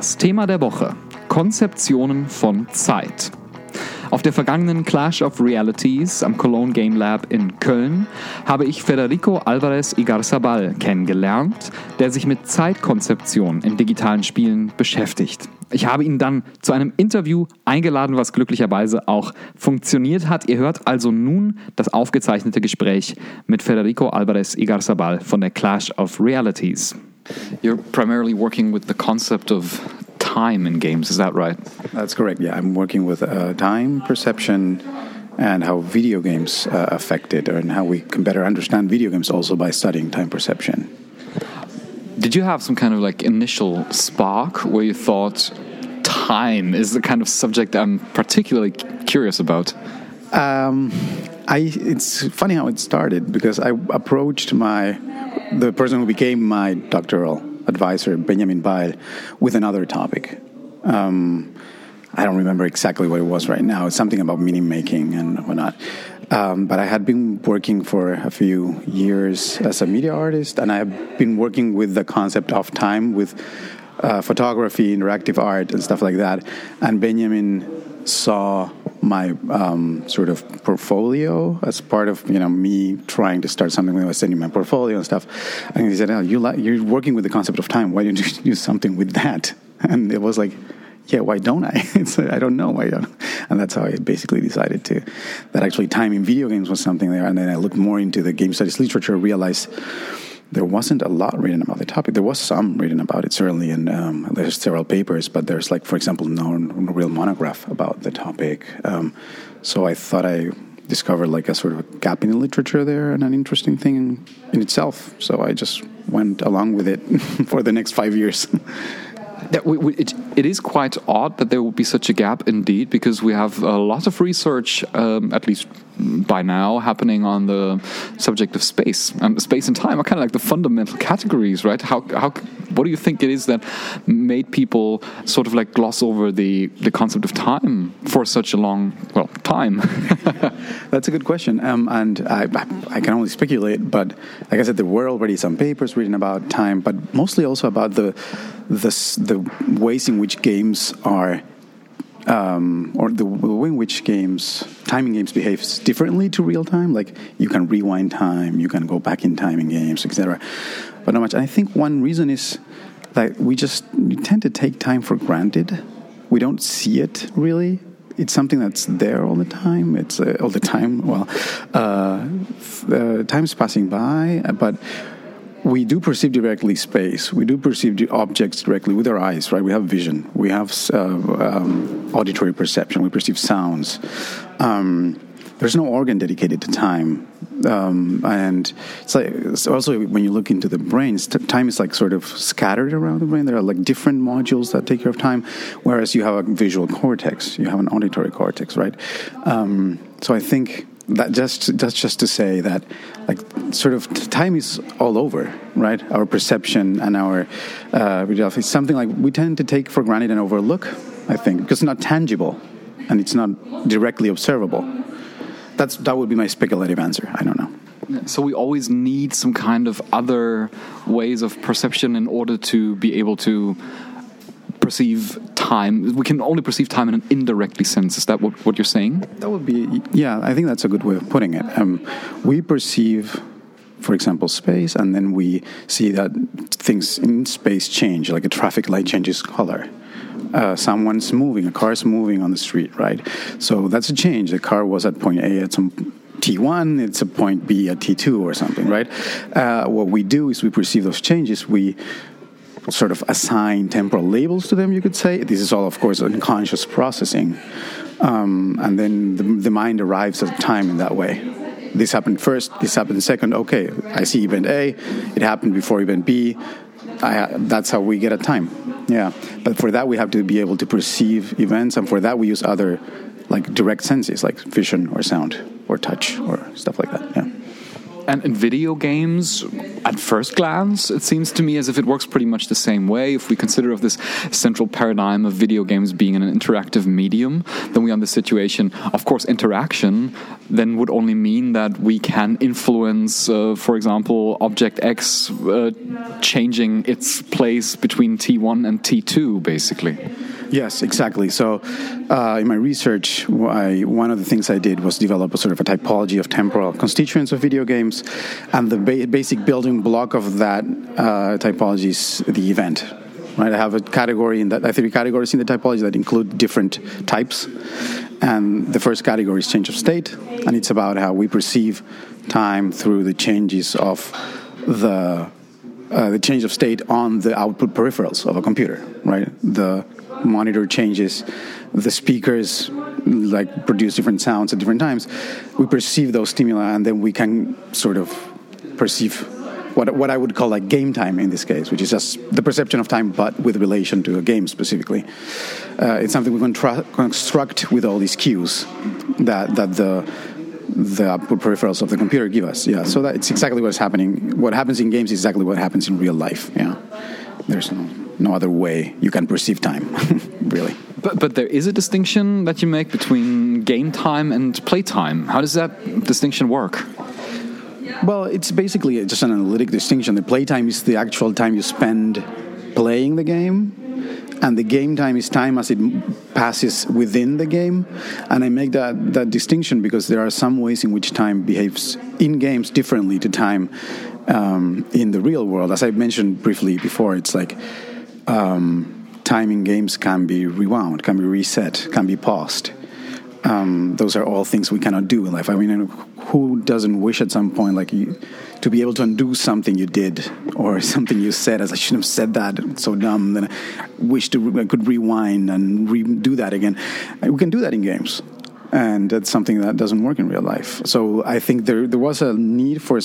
Das Thema der Woche: Konzeptionen von Zeit. Auf der vergangenen Clash of Realities am Cologne Game Lab in Köln habe ich Federico Álvarez Igarzábal kennengelernt, der sich mit Zeitkonzeption in digitalen Spielen beschäftigt. Ich habe ihn dann zu einem Interview eingeladen, was glücklicherweise auch funktioniert hat. Ihr hört also nun das aufgezeichnete Gespräch mit Federico Álvarez Igarzábal von der Clash of Realities. You're primarily working with the concept of time in games, is that right? That's correct, yeah. I'm working with time perception and how video games affect it, and how we can better understand video games also by studying time perception. Did you have some kind of like initial spark where you thought time is the kind of subject I'm particularly curious about? It's funny how it started, because I approached the person who became my doctoral advisor, Benjamin Beil, with another topic. I don't remember exactly what it was right now. It's something about meaning making and whatnot. But I had been working for a few years as a media artist, and I have been working with the concept of time with photography, interactive art, and stuff like that. And Benjamin saw my sort of portfolio as part of me trying to start something when I was sending my portfolio and stuff. And he said, "Oh, you're working with the concept of time. Why don't you do something with that?" And it was like, yeah, why don't I? I don't know why don't. And that's how I basically decided that actually time in video games was something there. And then I looked more into the game studies literature, realized there wasn't a lot written about the topic. There was some written about it, certainly, and there's several papers, but there's, like, for example, no real monograph about the topic. So I thought I discovered, like, a sort of a gap in the literature there, and an interesting thing in itself. So I just went along with it for the next 5 years. It is quite odd that there would be such a gap, indeed, because we have a lot of research, at least by now, happening on the subject of space. Space and time are kind of like the fundamental categories, right? What do you think it is that made people sort of like gloss over the concept of time for such a long, time? That's a good question, and I can only speculate. But like I said, there were already some papers written about time, but mostly also about the ways in which games are, or the way in which timing games behaves differently to real time. Like, you can rewind time, you can go back in time in games, etc. But not much. I think one reason is that we tend to take time for granted. We don't see it really. It's something that's there all the time. It's all the time. Time's passing by, but we do perceive directly space. We do perceive the objects directly with our eyes, right? We have vision. We have auditory perception. We perceive sounds. There's no organ dedicated to time. And it's also, when you look into the brain, time is like sort of scattered around the brain. There are like different modules that take care of time, whereas you have a visual cortex, you have an auditory cortex, right? So I think that's just to say that, like, sort of time is all over, right? Our perception and our reality is something like we tend to take for granted and overlook, I think, because it's not tangible and it's not directly observable. That would be my speculative answer. I don't know. So we always need some kind of other ways of perception in order to be able to perceive time. We can only perceive time in an indirectly sense. Is that what you're saying? That would be, yeah, I think that's a good way of putting it. We perceive, for example, space, and then we see that things in space change, like a traffic light changes color. Someone's moving, a car's moving on the street, right? So that's a change. The car was at point A at some T1, it's a point B at T2 or something, right? What we do is we perceive those changes, we sort of assign temporal labels to them, you could say. This is all, of course, unconscious processing. And then the mind arrives at time in that way. This happened first, this happened second. Okay, I see event A, it happened before event B. That's how we get a time. Yeah, but for that we have to be able to perceive events, and for that we use other, like, direct senses, like vision or sound or touch or stuff like that. Yeah. And in video games, at first glance, it seems to me as if it works pretty much the same way. If we consider of this central paradigm of video games being an interactive medium, then we are in the situation, of course, interaction then would only mean that we can influence, for example, object X changing its place between T1 and T2, basically. Yes, exactly. So in my research, one of the things I did was develop a sort of a typology of temporal constituents of video games, and the basic building block of that typology is the event. Right, I have a category I have 3 categories in the typology that include different types, and the first category is change of state, and it's about how we perceive time through the changes of the change of state on the output peripherals of a computer. Right, the monitor changes, the speakers like produce different sounds at different times. We perceive those stimuli, and then we can sort of perceive what I would call like game time in this case, which is just the perception of time, but with relation to a game specifically. It's something we can construct with all these cues that the output peripherals of the computer give us. Yeah, so that it's exactly what's happening. What happens in games is exactly what happens in real life. Yeah, there's no other way you can perceive time, really. But there is a distinction that you make between game time and play time. How does that distinction work? Well, it's basically just an analytic distinction. The playtime is the actual time you spend playing the game, and the game time is time as it passes within the game. And I make that distinction because there are some ways in which time behaves in games differently to time in the real world. As I mentioned briefly before, it's like time in games can be rewound, can be reset, can be paused. Those are all things we cannot do in life. I mean, who doesn't wish at some point to be able to undo something you did or something you said as I shouldn't have said that, it's so dumb, then I wish I could rewind and redo that again. We can do that in games, and that's something that doesn't work in real life. So I think there was a need for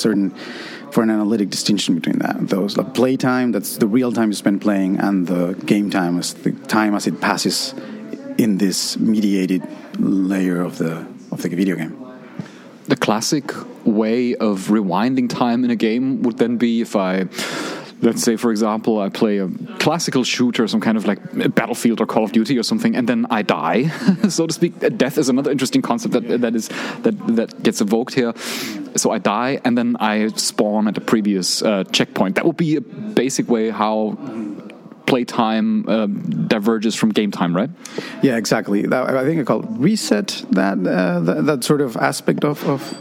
an analytic distinction between those. The play time, that's the real time you spend playing, and the game time is the time as it passes in this mediated layer of the video game. The classic way of rewinding time in a game would then be if let's say, for example, I play a classical shooter, some kind of like Battlefield or Call of Duty or something, and then I die, so to speak. Death is another interesting concept that gets evoked here. So I die, and then I spawn at the previous checkpoint. That would be a basic way how playtime diverges from game time, right? Yeah, exactly. I think I call it reset, that sort of aspect of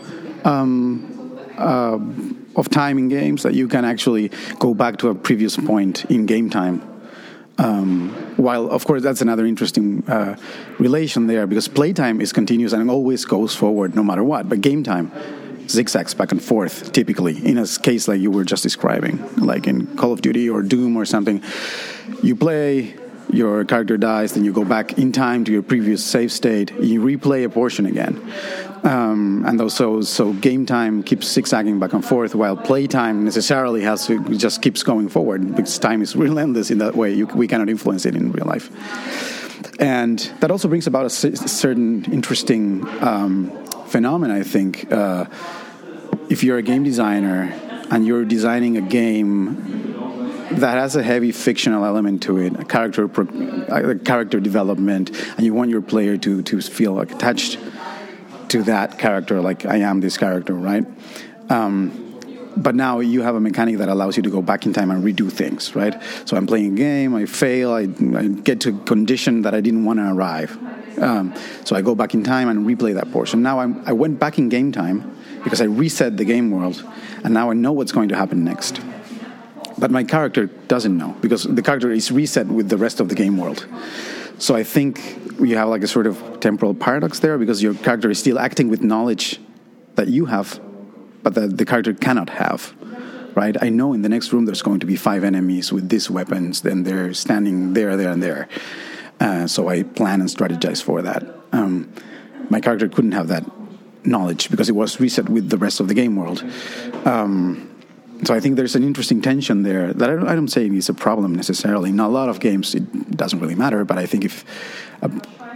time in games, that you can actually go back to a previous point in game time. While, of course, that's another interesting relation there, because playtime is continuous and always goes forward no matter what, but game time zigzags back and forth, typically, in a case like you were just describing, like in Call of Duty or Doom or something. You play, your character dies, then you go back in time to your previous save state, you replay a portion again. And so game time keeps zigzagging back and forth, while play time necessarily just keeps going forward, because time is relentless in that way. We cannot influence it in real life. And that also brings about a certain interesting phenomenon, I think. If you're a game designer and you're designing a game that has a heavy fictional element to it, a character development, and you want your player to feel like attached to that character, like I am this character, right? But now you have a mechanic that allows you to go back in time and redo things, right? So I'm playing a game, I fail, I get to a condition that I didn't want to arrive. So I go back in time and replay that portion. Now I went back in game time because I reset the game world, and now I know what's going to happen next. But my character doesn't know, because the character is reset with the rest of the game world. So I think you have like a sort of temporal paradox there, because your character is still acting with knowledge that you have, but that the character cannot have, right? I know in the next room there's going to be 5 enemies with these weapons, then they're standing there, and there. So I plan and strategize for that. My character couldn't have that knowledge because it was reset with the rest of the game world. So I think there's an interesting tension there that I don't say is a problem necessarily. In a lot of games, it doesn't really matter. But I think if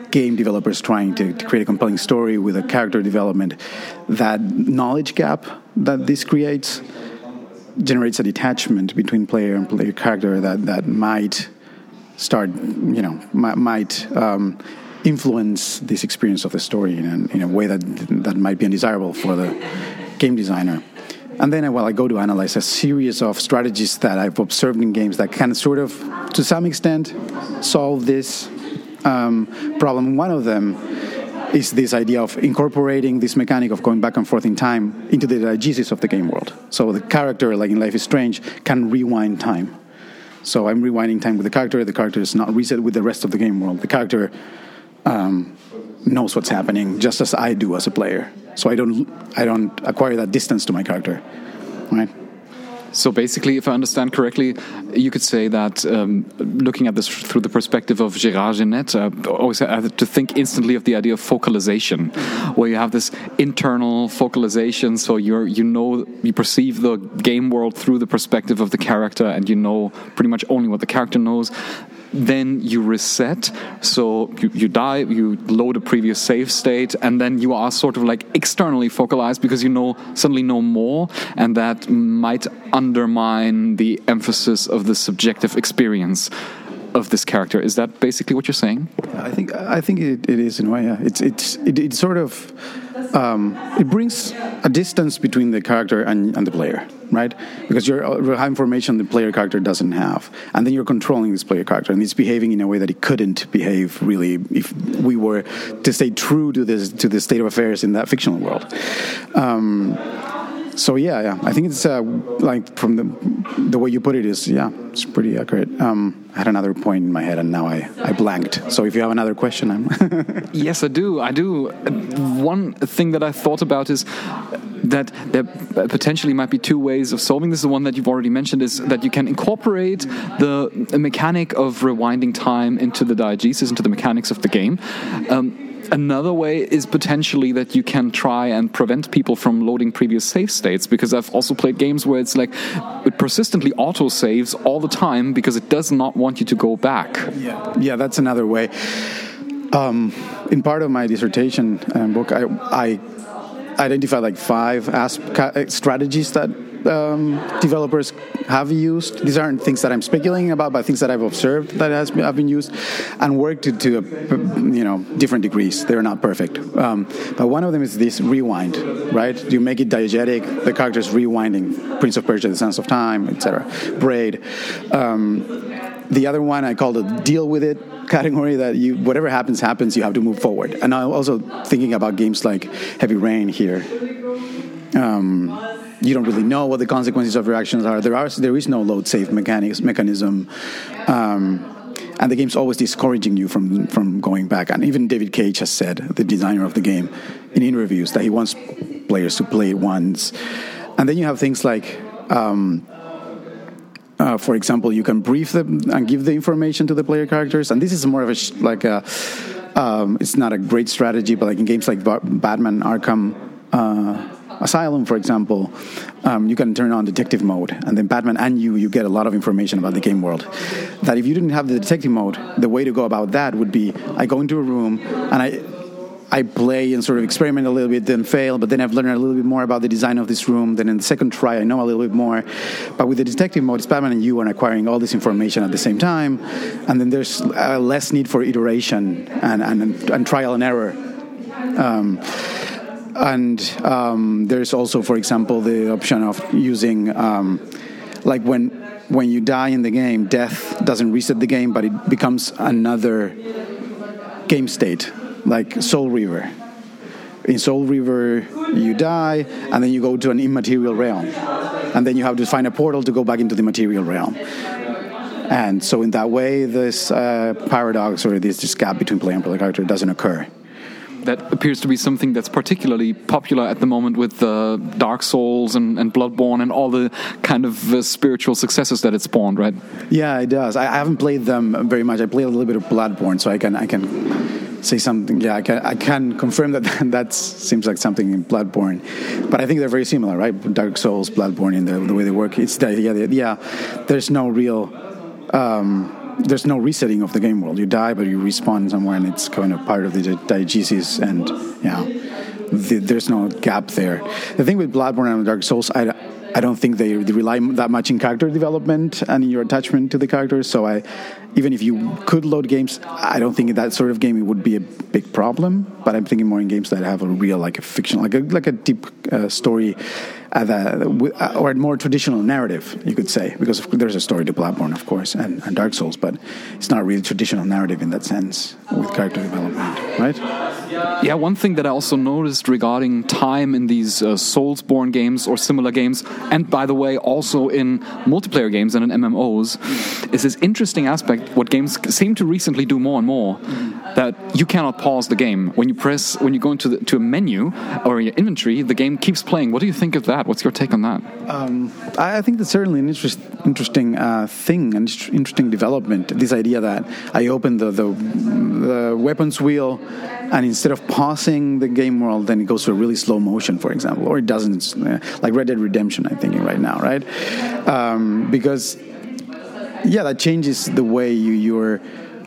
game developers trying to create a compelling story with a character development, that knowledge gap that this creates generates a detachment between player and player character that might start, might influence this experience of the story in a way that might be undesirable for the game designer. And then I go to analyze a series of strategies that I've observed in games that can sort of, to some extent, solve this problem. One of them is this idea of incorporating this mechanic of going back and forth in time into the diegesis of the game world. So the character, like in Life is Strange, can rewind time. So I'm rewinding time with the character is not reset with the rest of the game world. The character knows what's happening just as I do as a player. So I don't acquire that distance to my character, right? So basically, if I understand correctly, you could say that looking at this through the perspective of Gérard Genette, always I have to think instantly of the idea of focalization, where you have this internal focalization, so you perceive the game world through the perspective of the character, and you know pretty much only what the character knows. Then you reset, so you die, you load a previous save state, and then you are sort of like externally focalized because you suddenly know more, and that might undermine the emphasis of the subjective experience of this character. Is that basically what you're saying? I think it is in a way. Yeah. It sort of it brings a distance between the character and the player, right? Because you have information the player character doesn't have, and then you're controlling this player character, and it's behaving in a way that it couldn't behave really if we were to stay true to the state of affairs in that fictional world. So yeah, I think it's like from the way you put it is it's pretty accurate. I had another point in my head and now I blanked. So if you have another question, Yes, I do. One thing that I thought about is that there potentially might be two ways of solving this. The one that you've already mentioned is that you can incorporate the mechanic of rewinding time into the diegesis, into the mechanics of the game. Another way is potentially that you can try and prevent people from loading previous save states, because I've also played games where it's like it persistently auto-saves all the time because it does not want you to go back. Yeah, that's another way. In part of my dissertation book, I identified like 5 strategies that developers have used. These aren't things that I'm speculating about, but things that I've observed that have been used and worked to different degrees. They're not perfect. But one of them is this rewind, right? You make it diegetic. The character's rewinding. Prince of Persia, The Sands of Time, etc. Braid. The other one I call the deal with it category, that whatever happens, you have to move forward. And I'm also thinking about games like Heavy Rain here. You don't really know what the consequences of your actions are. There is no load save mechanism, and the game's always discouraging you from going back. And even David Cage has said, the designer of the game, in interviews, that he wants players to play it once. And then you have things like, for example, you can brief them and give the information to the player characters. And this is more of it's not a great strategy, but like in games like Batman Arkham Asylum, for example, you can turn on detective mode, and then Batman and you get a lot of information about the game world. That if you didn't have the detective mode, the way to go about that would be, I go into a room and I play and sort of experiment a little bit, then fail, but then I've learned a little bit more about the design of this room. Then in the second try, I know a little bit more. But with the detective mode, it's Batman and you are acquiring all this information at the same time, and then there's less need for iteration and trial and error. And there's also, for example, the option of using, like when you die in the game, death doesn't reset the game, but it becomes another game state, like Soul Reaver. In Soul Reaver, you die, and then you go to an immaterial realm. And then you have to find a portal to go back into the material realm. And so in that way, this paradox or this gap between player and player character doesn't occur. That appears to be something that's particularly popular at the moment with Dark Souls and Bloodborne and all the kind of spiritual successors that it spawned, right? Yeah, it does. I haven't played them very much. I played a little bit of Bloodborne, so I can say something. Yeah, I can confirm that seems like something in Bloodborne. But I think they're very similar, right? Dark Souls, Bloodborne, in the way they work. It's the idea that, there's no real there's no resetting of the game world. You die, but you respawn somewhere, and it's kind of part of the diegesis, and there's no gap there. The thing with Bloodborne and Dark Souls, I don't think they rely that much in character development and in your attachment to the characters. So even if you could load games, I don't think that sort of game would be a big problem. But I'm thinking more in games that have a real, like a fiction, like a deep story, or a more traditional narrative, you could say, because there's a story to Bloodborne, of course, and Dark Souls, but it's not really traditional narrative in that sense with character development, right? Yeah, one thing that I also noticed regarding time in these Soulsborne games or similar games, and by the way, also in multiplayer games and in MMOs, is this interesting aspect, what games seem to recently do more and more, that you cannot pause the game. When you go into a menu or your inventory, the game keeps playing. What do you think of that? What's your take on that? I think that's certainly an interesting thing, an interesting development. This idea that I open the weapons wheel, and instead of pausing the game world, then it goes to a really slow motion, for example, or it doesn't, like Red Dead Redemption, I'm thinking right now, right? Because, that changes the way your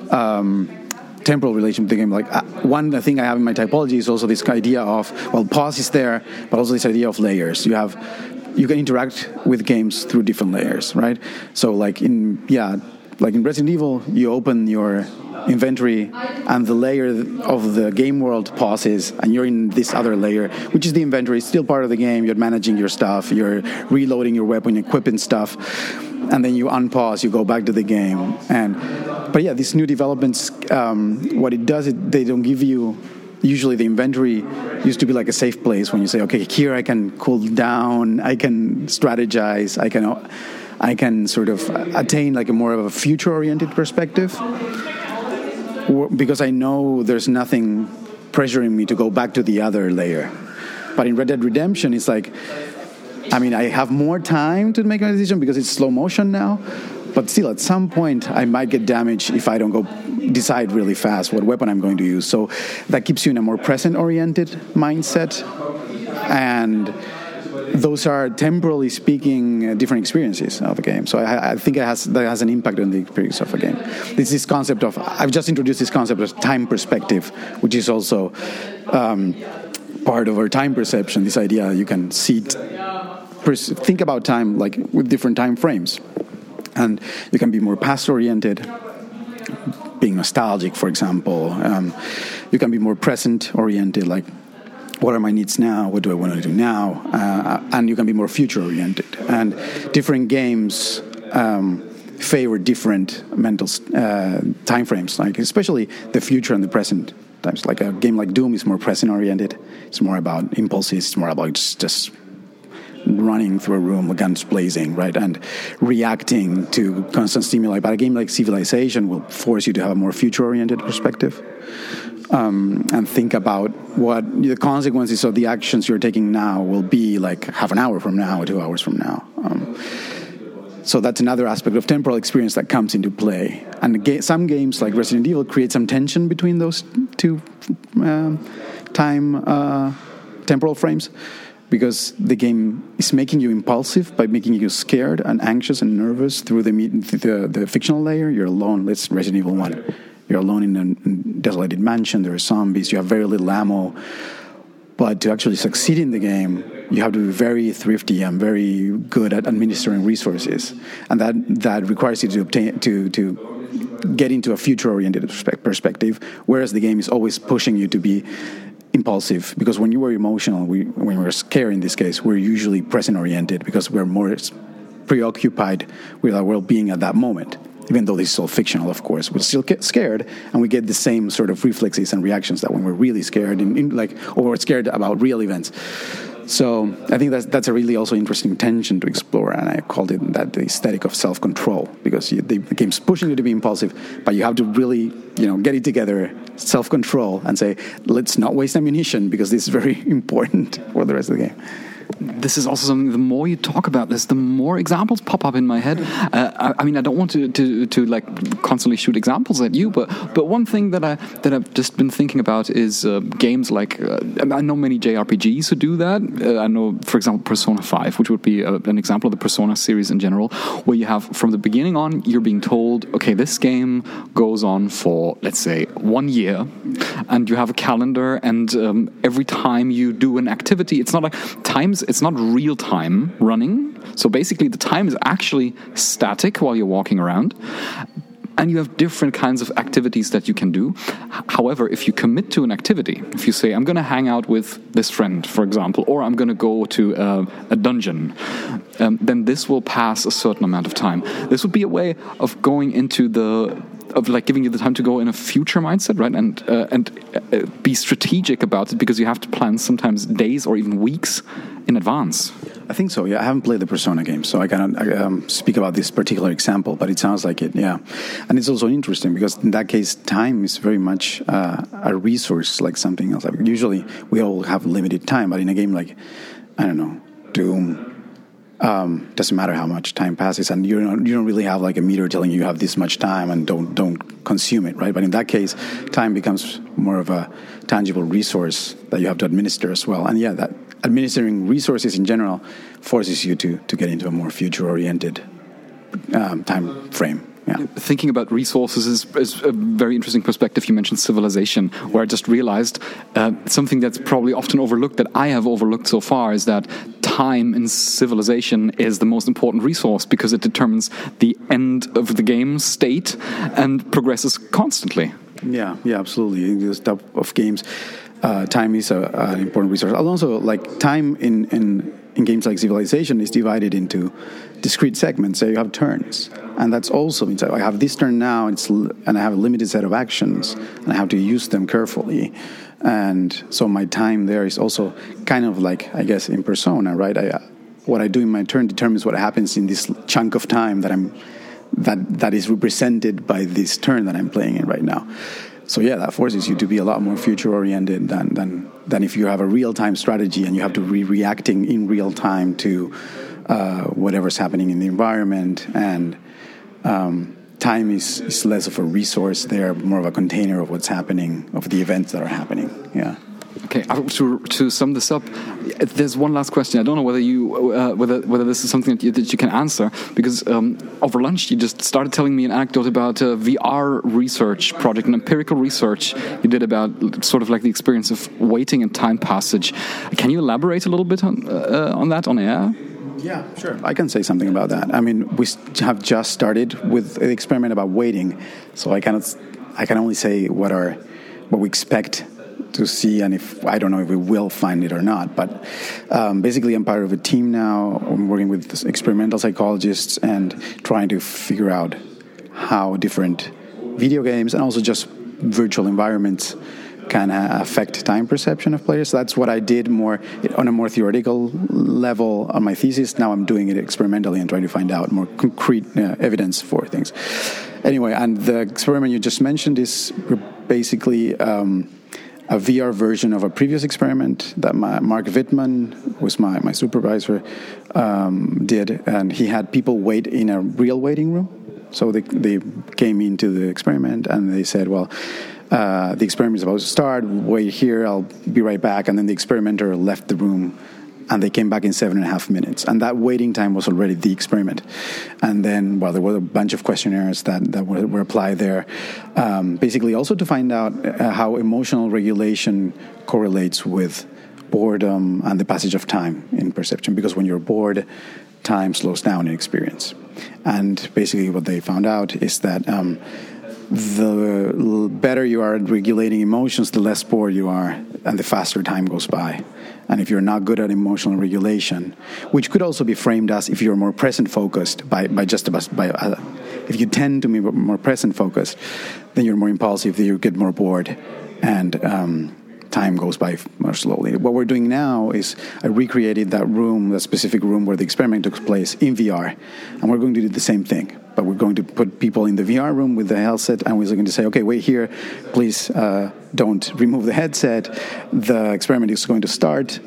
temporal relation with the game. Like one thing I have in my typology is also this idea of, pause is there, but also this idea of layers. You can interact with games through different layers, right? So like in Resident Evil, you open your inventory and the layer of the game world pauses and you're in this other layer, which is the inventory. It's still part of the game. You're managing your stuff. You're reloading your weapon, equipping stuff. And then you unpause, you go back to the game. But these new developments, what it does, they don't give you. Usually the inventory used to be like a safe place when you say, okay, here I can cool down, I can strategize, I can sort of attain like a more of a future-oriented perspective, because I know there's nothing pressuring me to go back to the other layer. But in Red Dead Redemption, it's like, I have more time to make my decision because it's slow motion now, but still at some point I might get damaged if I don't go decide really fast what weapon I'm going to use. So that keeps you in a more present-oriented mindset, and those are, temporally speaking, different experiences of a game. So I think that has an impact on the experience of a game. This concept of, I've just introduced this concept of time perspective, which is also part of our time perception. This idea you can think about time like with different time frames. And you can be more past-oriented, being nostalgic, for example. You can be more present-oriented, like, what are my needs now? What do I want to do now? And you can be more future-oriented. And different games favor different mental time frames, like especially the future and the present times. Like a game like Doom is more present-oriented. It's more about impulses. It's more about just running through a room, guns blazing, right, and reacting to constant stimuli. But a game like Civilization will force you to have a more future-oriented perspective. And think about what the consequences of the actions you're taking now will be like half an hour from now or 2 hours from now. So that's another aspect of temporal experience that comes into play. And some games like Resident Evil create some tension between those two temporal frames, because the game is making you impulsive by making you scared and anxious and nervous through the fictional layer. You're alone. Let's Resident Evil 1. You're alone in a desolated mansion. There are zombies. You have very little ammo. But to actually succeed in the game, you have to be very thrifty and very good at administering resources. And that requires you to get into a future-oriented perspective, whereas the game is always pushing you to be impulsive. Because when you were emotional, when we're scared in this case, we're usually present-oriented because we're more preoccupied with our well-being at that moment. Even though this is all fictional, of course, we still get scared, and we get the same sort of reflexes and reactions that when we're really scared, or we're scared about real events. So I think that's a really also interesting tension to explore, and I called it that the aesthetic of self-control, because the game's pushing you to be impulsive, but you have to really, get it together, self-control, and say, let's not waste ammunition, because this is very important for the rest of the game. this is also something, the more you talk about this, the more examples pop up in my head. I mean, I don't want to like constantly shoot examples at you, but one thing that I've just been thinking about is games like, I know many JRPGs who do that. I know, for example, Persona 5, which would be an example of the Persona series in general, where you have, from the beginning on, you're being told, okay, this game goes on for, let's say, 1 year, and you have a calendar, and every time you do an activity, it's not like it's not real time running. So basically the time is actually static while you're walking around. And you have different kinds of activities that you can do. However, if you commit to an activity, if you say, I'm going to hang out with this friend, for example, or I'm going to go to a dungeon, then this will pass a certain amount of time. This would be a way of going into giving you the time to go in a future mindset, right? And be strategic about it, because you have to plan sometimes days or even weeks in advance. I think so, yeah. I haven't played the Persona game, so I cannot speak about this particular example, but it sounds like it, yeah. And it's also interesting because in that case, time is very much a resource like something else. Like usually we all have limited time, but in a game like, I don't know, Doom, doesn't matter how much time passes, and you don't really have like a meter telling you have this much time and don't consume it, right? But in that case, time becomes more of a tangible resource that you have to administer as well. And yeah, that administering resources in general forces you to get into a more future-oriented time frame. Yeah. Thinking about resources is a very interesting perspective. You mentioned civilization, where I just realized something that's probably often overlooked, that I have overlooked so far, is that time in civilization is the most important resource, because it determines the end of the game state and progresses constantly. Yeah, absolutely. In this type of games, time is an important resource. And also, like, time in games like Civilization is divided into discrete segments. So you have turns, and that's also means I have this turn now, and I have a limited set of actions, and I have to use them carefully. And so my time there is also kind of like, I guess, in Persona, right? What I do in my turn determines what happens in this chunk of time that is represented by this turn that I'm playing in right now. So yeah, that forces you to be a lot more future-oriented than if you have a real-time strategy and you have to be reacting in real time to whatever's happening in the environment. And time is less of a resource there, more of a container of what's happening, of the events that are happening. Yeah. Okay, to sum this up, there's one last question. I don't know whether this is something that you can answer, because over lunch you just started telling me an anecdote about a VR research project, an empirical research you did about sort of like the experience of waiting and time passage. Can you elaborate a little bit on that on air? Yeah, sure. I can say something about that. I mean, we have just started with an experiment about waiting, so I can only say what we expect to see, and I don't know if we will find it or not. But basically, I'm part of a team now. I'm working with experimental psychologists and trying to figure out how different video games and also just virtual environments can affect time perception of players. So that's what I did more on a more theoretical level on my thesis. Now I'm doing it experimentally and trying to find out more concrete evidence for things. Anyway, and the experiment you just mentioned is basically a VR version of a previous experiment that Mark Wittmann, who was my supervisor, did. And he had people wait in a real waiting room. So they came into the experiment and they said, well, the experiment is about to start, wait here, I'll be right back. And then the experimenter left the room and they came back in 7.5 minutes. And that waiting time was already the experiment. And then, well, there were a bunch of questionnaires that were applied there, basically also to find out how emotional regulation correlates with boredom and the passage of time in perception. Because when you're bored, time slows down in experience. And basically what they found out is that the better you are at regulating emotions, the less bored you are, and the faster time goes by. And if you're not good at emotional regulation, which could also be framed as if you're more present-focused, if you tend to be more present-focused, then you're more impulsive, then you get more bored, and time goes by more slowly. What we're doing now is I recreated that room, the specific room where the experiment took place, in VR, and we're going to do the same thing. But we're going to put people in the VR room with the headset, and we're going to say, okay, wait here, please don't remove the headset. The experiment is going to start.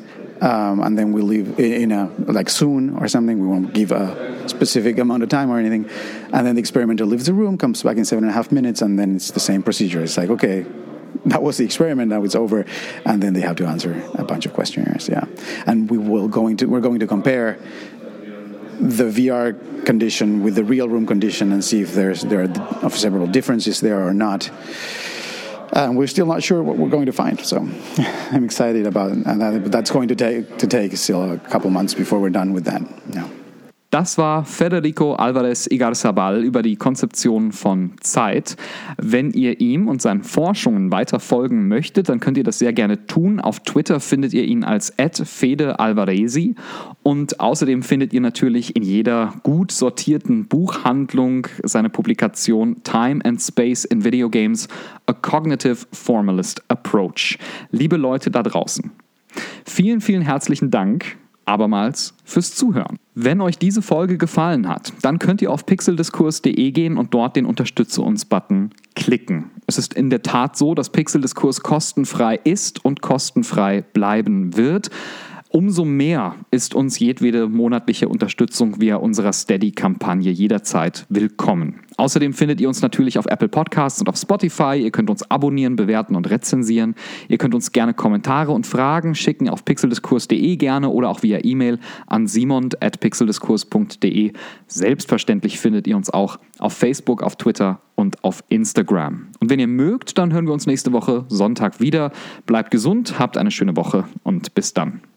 and then we'll leave in a like soon or something. We won't give a specific amount of time or anything, and then the experimenter leaves the room, comes back in 7.5 minutes, and then it's the same procedure. It's like, okay, that was the experiment, now it's over, and then they have to answer a bunch of questionnaires. Yeah, and we're going to compare the VR condition with the real room condition and see if there are several differences there or not. We're still not sure what we're going to find, so I'm excited about it. And that's going to take still a couple months before we're done with that. Yeah. Das war Federico Álvarez Igarzábal über die Konzeption von Zeit. Wenn ihr ihm und seinen Forschungen weiter folgen möchtet, dann könnt ihr das sehr gerne tun. Auf Twitter findet ihr ihn als @fedealvarezi und außerdem findet ihr natürlich in jeder gut sortierten Buchhandlung seine Publikation Time and Space in Video Games, A Cognitive Formalist Approach. Liebe Leute da draußen, vielen, vielen herzlichen Dank abermals fürs Zuhören. Wenn euch diese Folge gefallen hat, dann könnt ihr auf pixeldiskurs.de gehen und dort den Unterstütze uns-Button klicken. Es ist in der Tat so, dass Pixeldiskurs kostenfrei ist und kostenfrei bleiben wird. Umso mehr ist uns jedwede monatliche Unterstützung via unserer Steady-Kampagne jederzeit willkommen. Außerdem findet ihr uns natürlich auf Apple Podcasts und auf Spotify. Ihr könnt uns abonnieren, bewerten und rezensieren. Ihr könnt uns gerne Kommentare und Fragen schicken auf pixeldiskurs.de gerne oder auch via E-Mail an simon@pixeldiskurs.de. Selbstverständlich findet ihr uns auch auf Facebook, auf Twitter und auf Instagram. Und wenn ihr mögt, dann hören wir uns nächste Woche Sonntag wieder. Bleibt gesund, habt eine schöne Woche und bis dann.